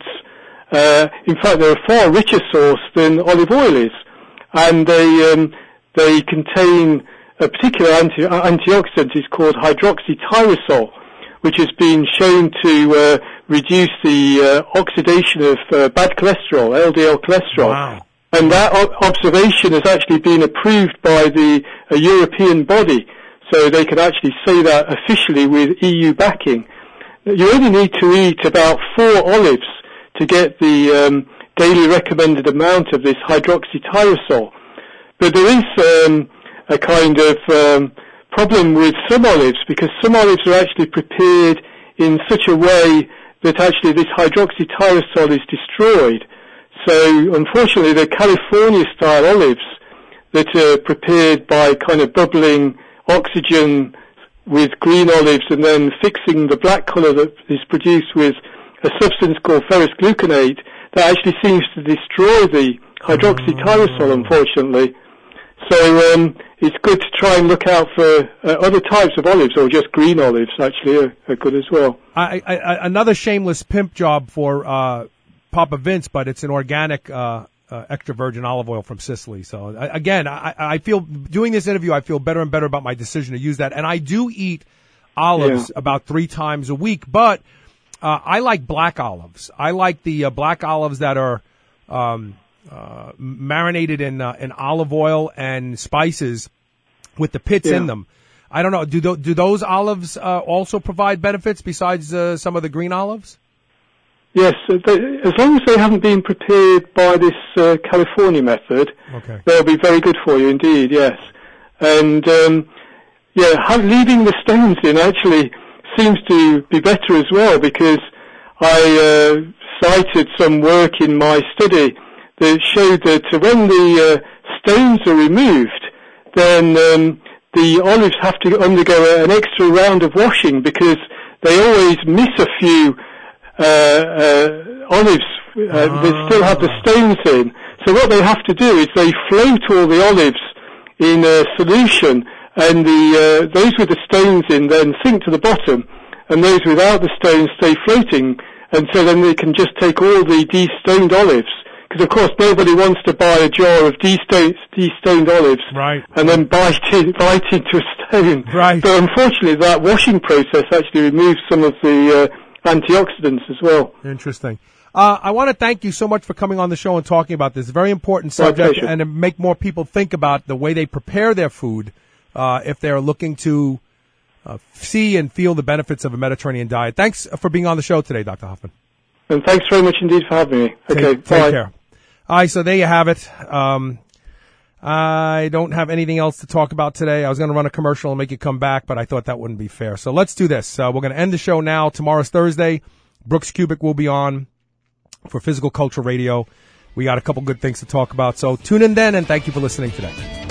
In fact, they're a far richer source than olive oil is. And they contain a particular antioxidant is called hydroxytyrosol, which has been shown to reduce the oxidation of bad cholesterol, LDL cholesterol. Wow. And that observation has actually been approved by a European body, so they can actually say that officially with EU backing. You only need to eat about 4 olives to get the daily recommended amount of this hydroxytyrosol. But there is a kind of problem with some olives, because some olives are actually prepared in such a way that actually this hydroxytyrosol is destroyed. So unfortunately, the California-style olives that are prepared by kind of bubbling oxygen with green olives and then fixing the black colour that is produced with a substance called ferrous gluconate, that actually seems to destroy the hydroxytyrosol, unfortunately. So it's good to try and look out for other types of olives, or just green olives actually are good as well. Another shameless pimp job for Papa Vince, but it's an organic extra virgin olive oil from Sicily. So again, I feel doing this interview, I feel better and better about my decision to use that. And I do eat olives about 3 times a week, but I like black olives. I like the black olives that are marinated in olive oil and spices with the pits in them. I don't know. Do those olives also provide benefits besides some of the green olives? Yes, as long as they haven't been prepared by this California method, they'll be very good for you indeed. Yes, and leaving the stones in actually seems to be better as well, because I cited some work in my study that showed that when the stones are removed, then the olives have to undergo an extra round of washing, because they always miss a few olives that still have the stones in. So what they have to do is they float all the olives in a solution, and those with the stones in then sink to the bottom, and those without the stones stay floating, and so then they can just take all the de-stoned olives. Because of course nobody wants to buy a jar of de-stoned olives and then bite into a stone. But unfortunately that washing process actually removes some of the antioxidants as well. Interesting. I want to thank you so much for coming on the show and talking about this very important subject, and to make more people think about the way they prepare their food if they're looking to see and feel the benefits of a Mediterranean diet. Thanks for being on the show today, Dr. Hoffman. And thanks very much indeed for having me. Okay, take care. All right, so there you have it. I don't have anything else to talk about today. I was going to run a commercial and make you come back, but I thought that wouldn't be fair. So let's do this. We're going to end the show now. Tomorrow's Thursday. Brooks Kubik will be on for Physical Culture Radio. We got a couple good things to talk about. So tune in then, and thank you for listening today.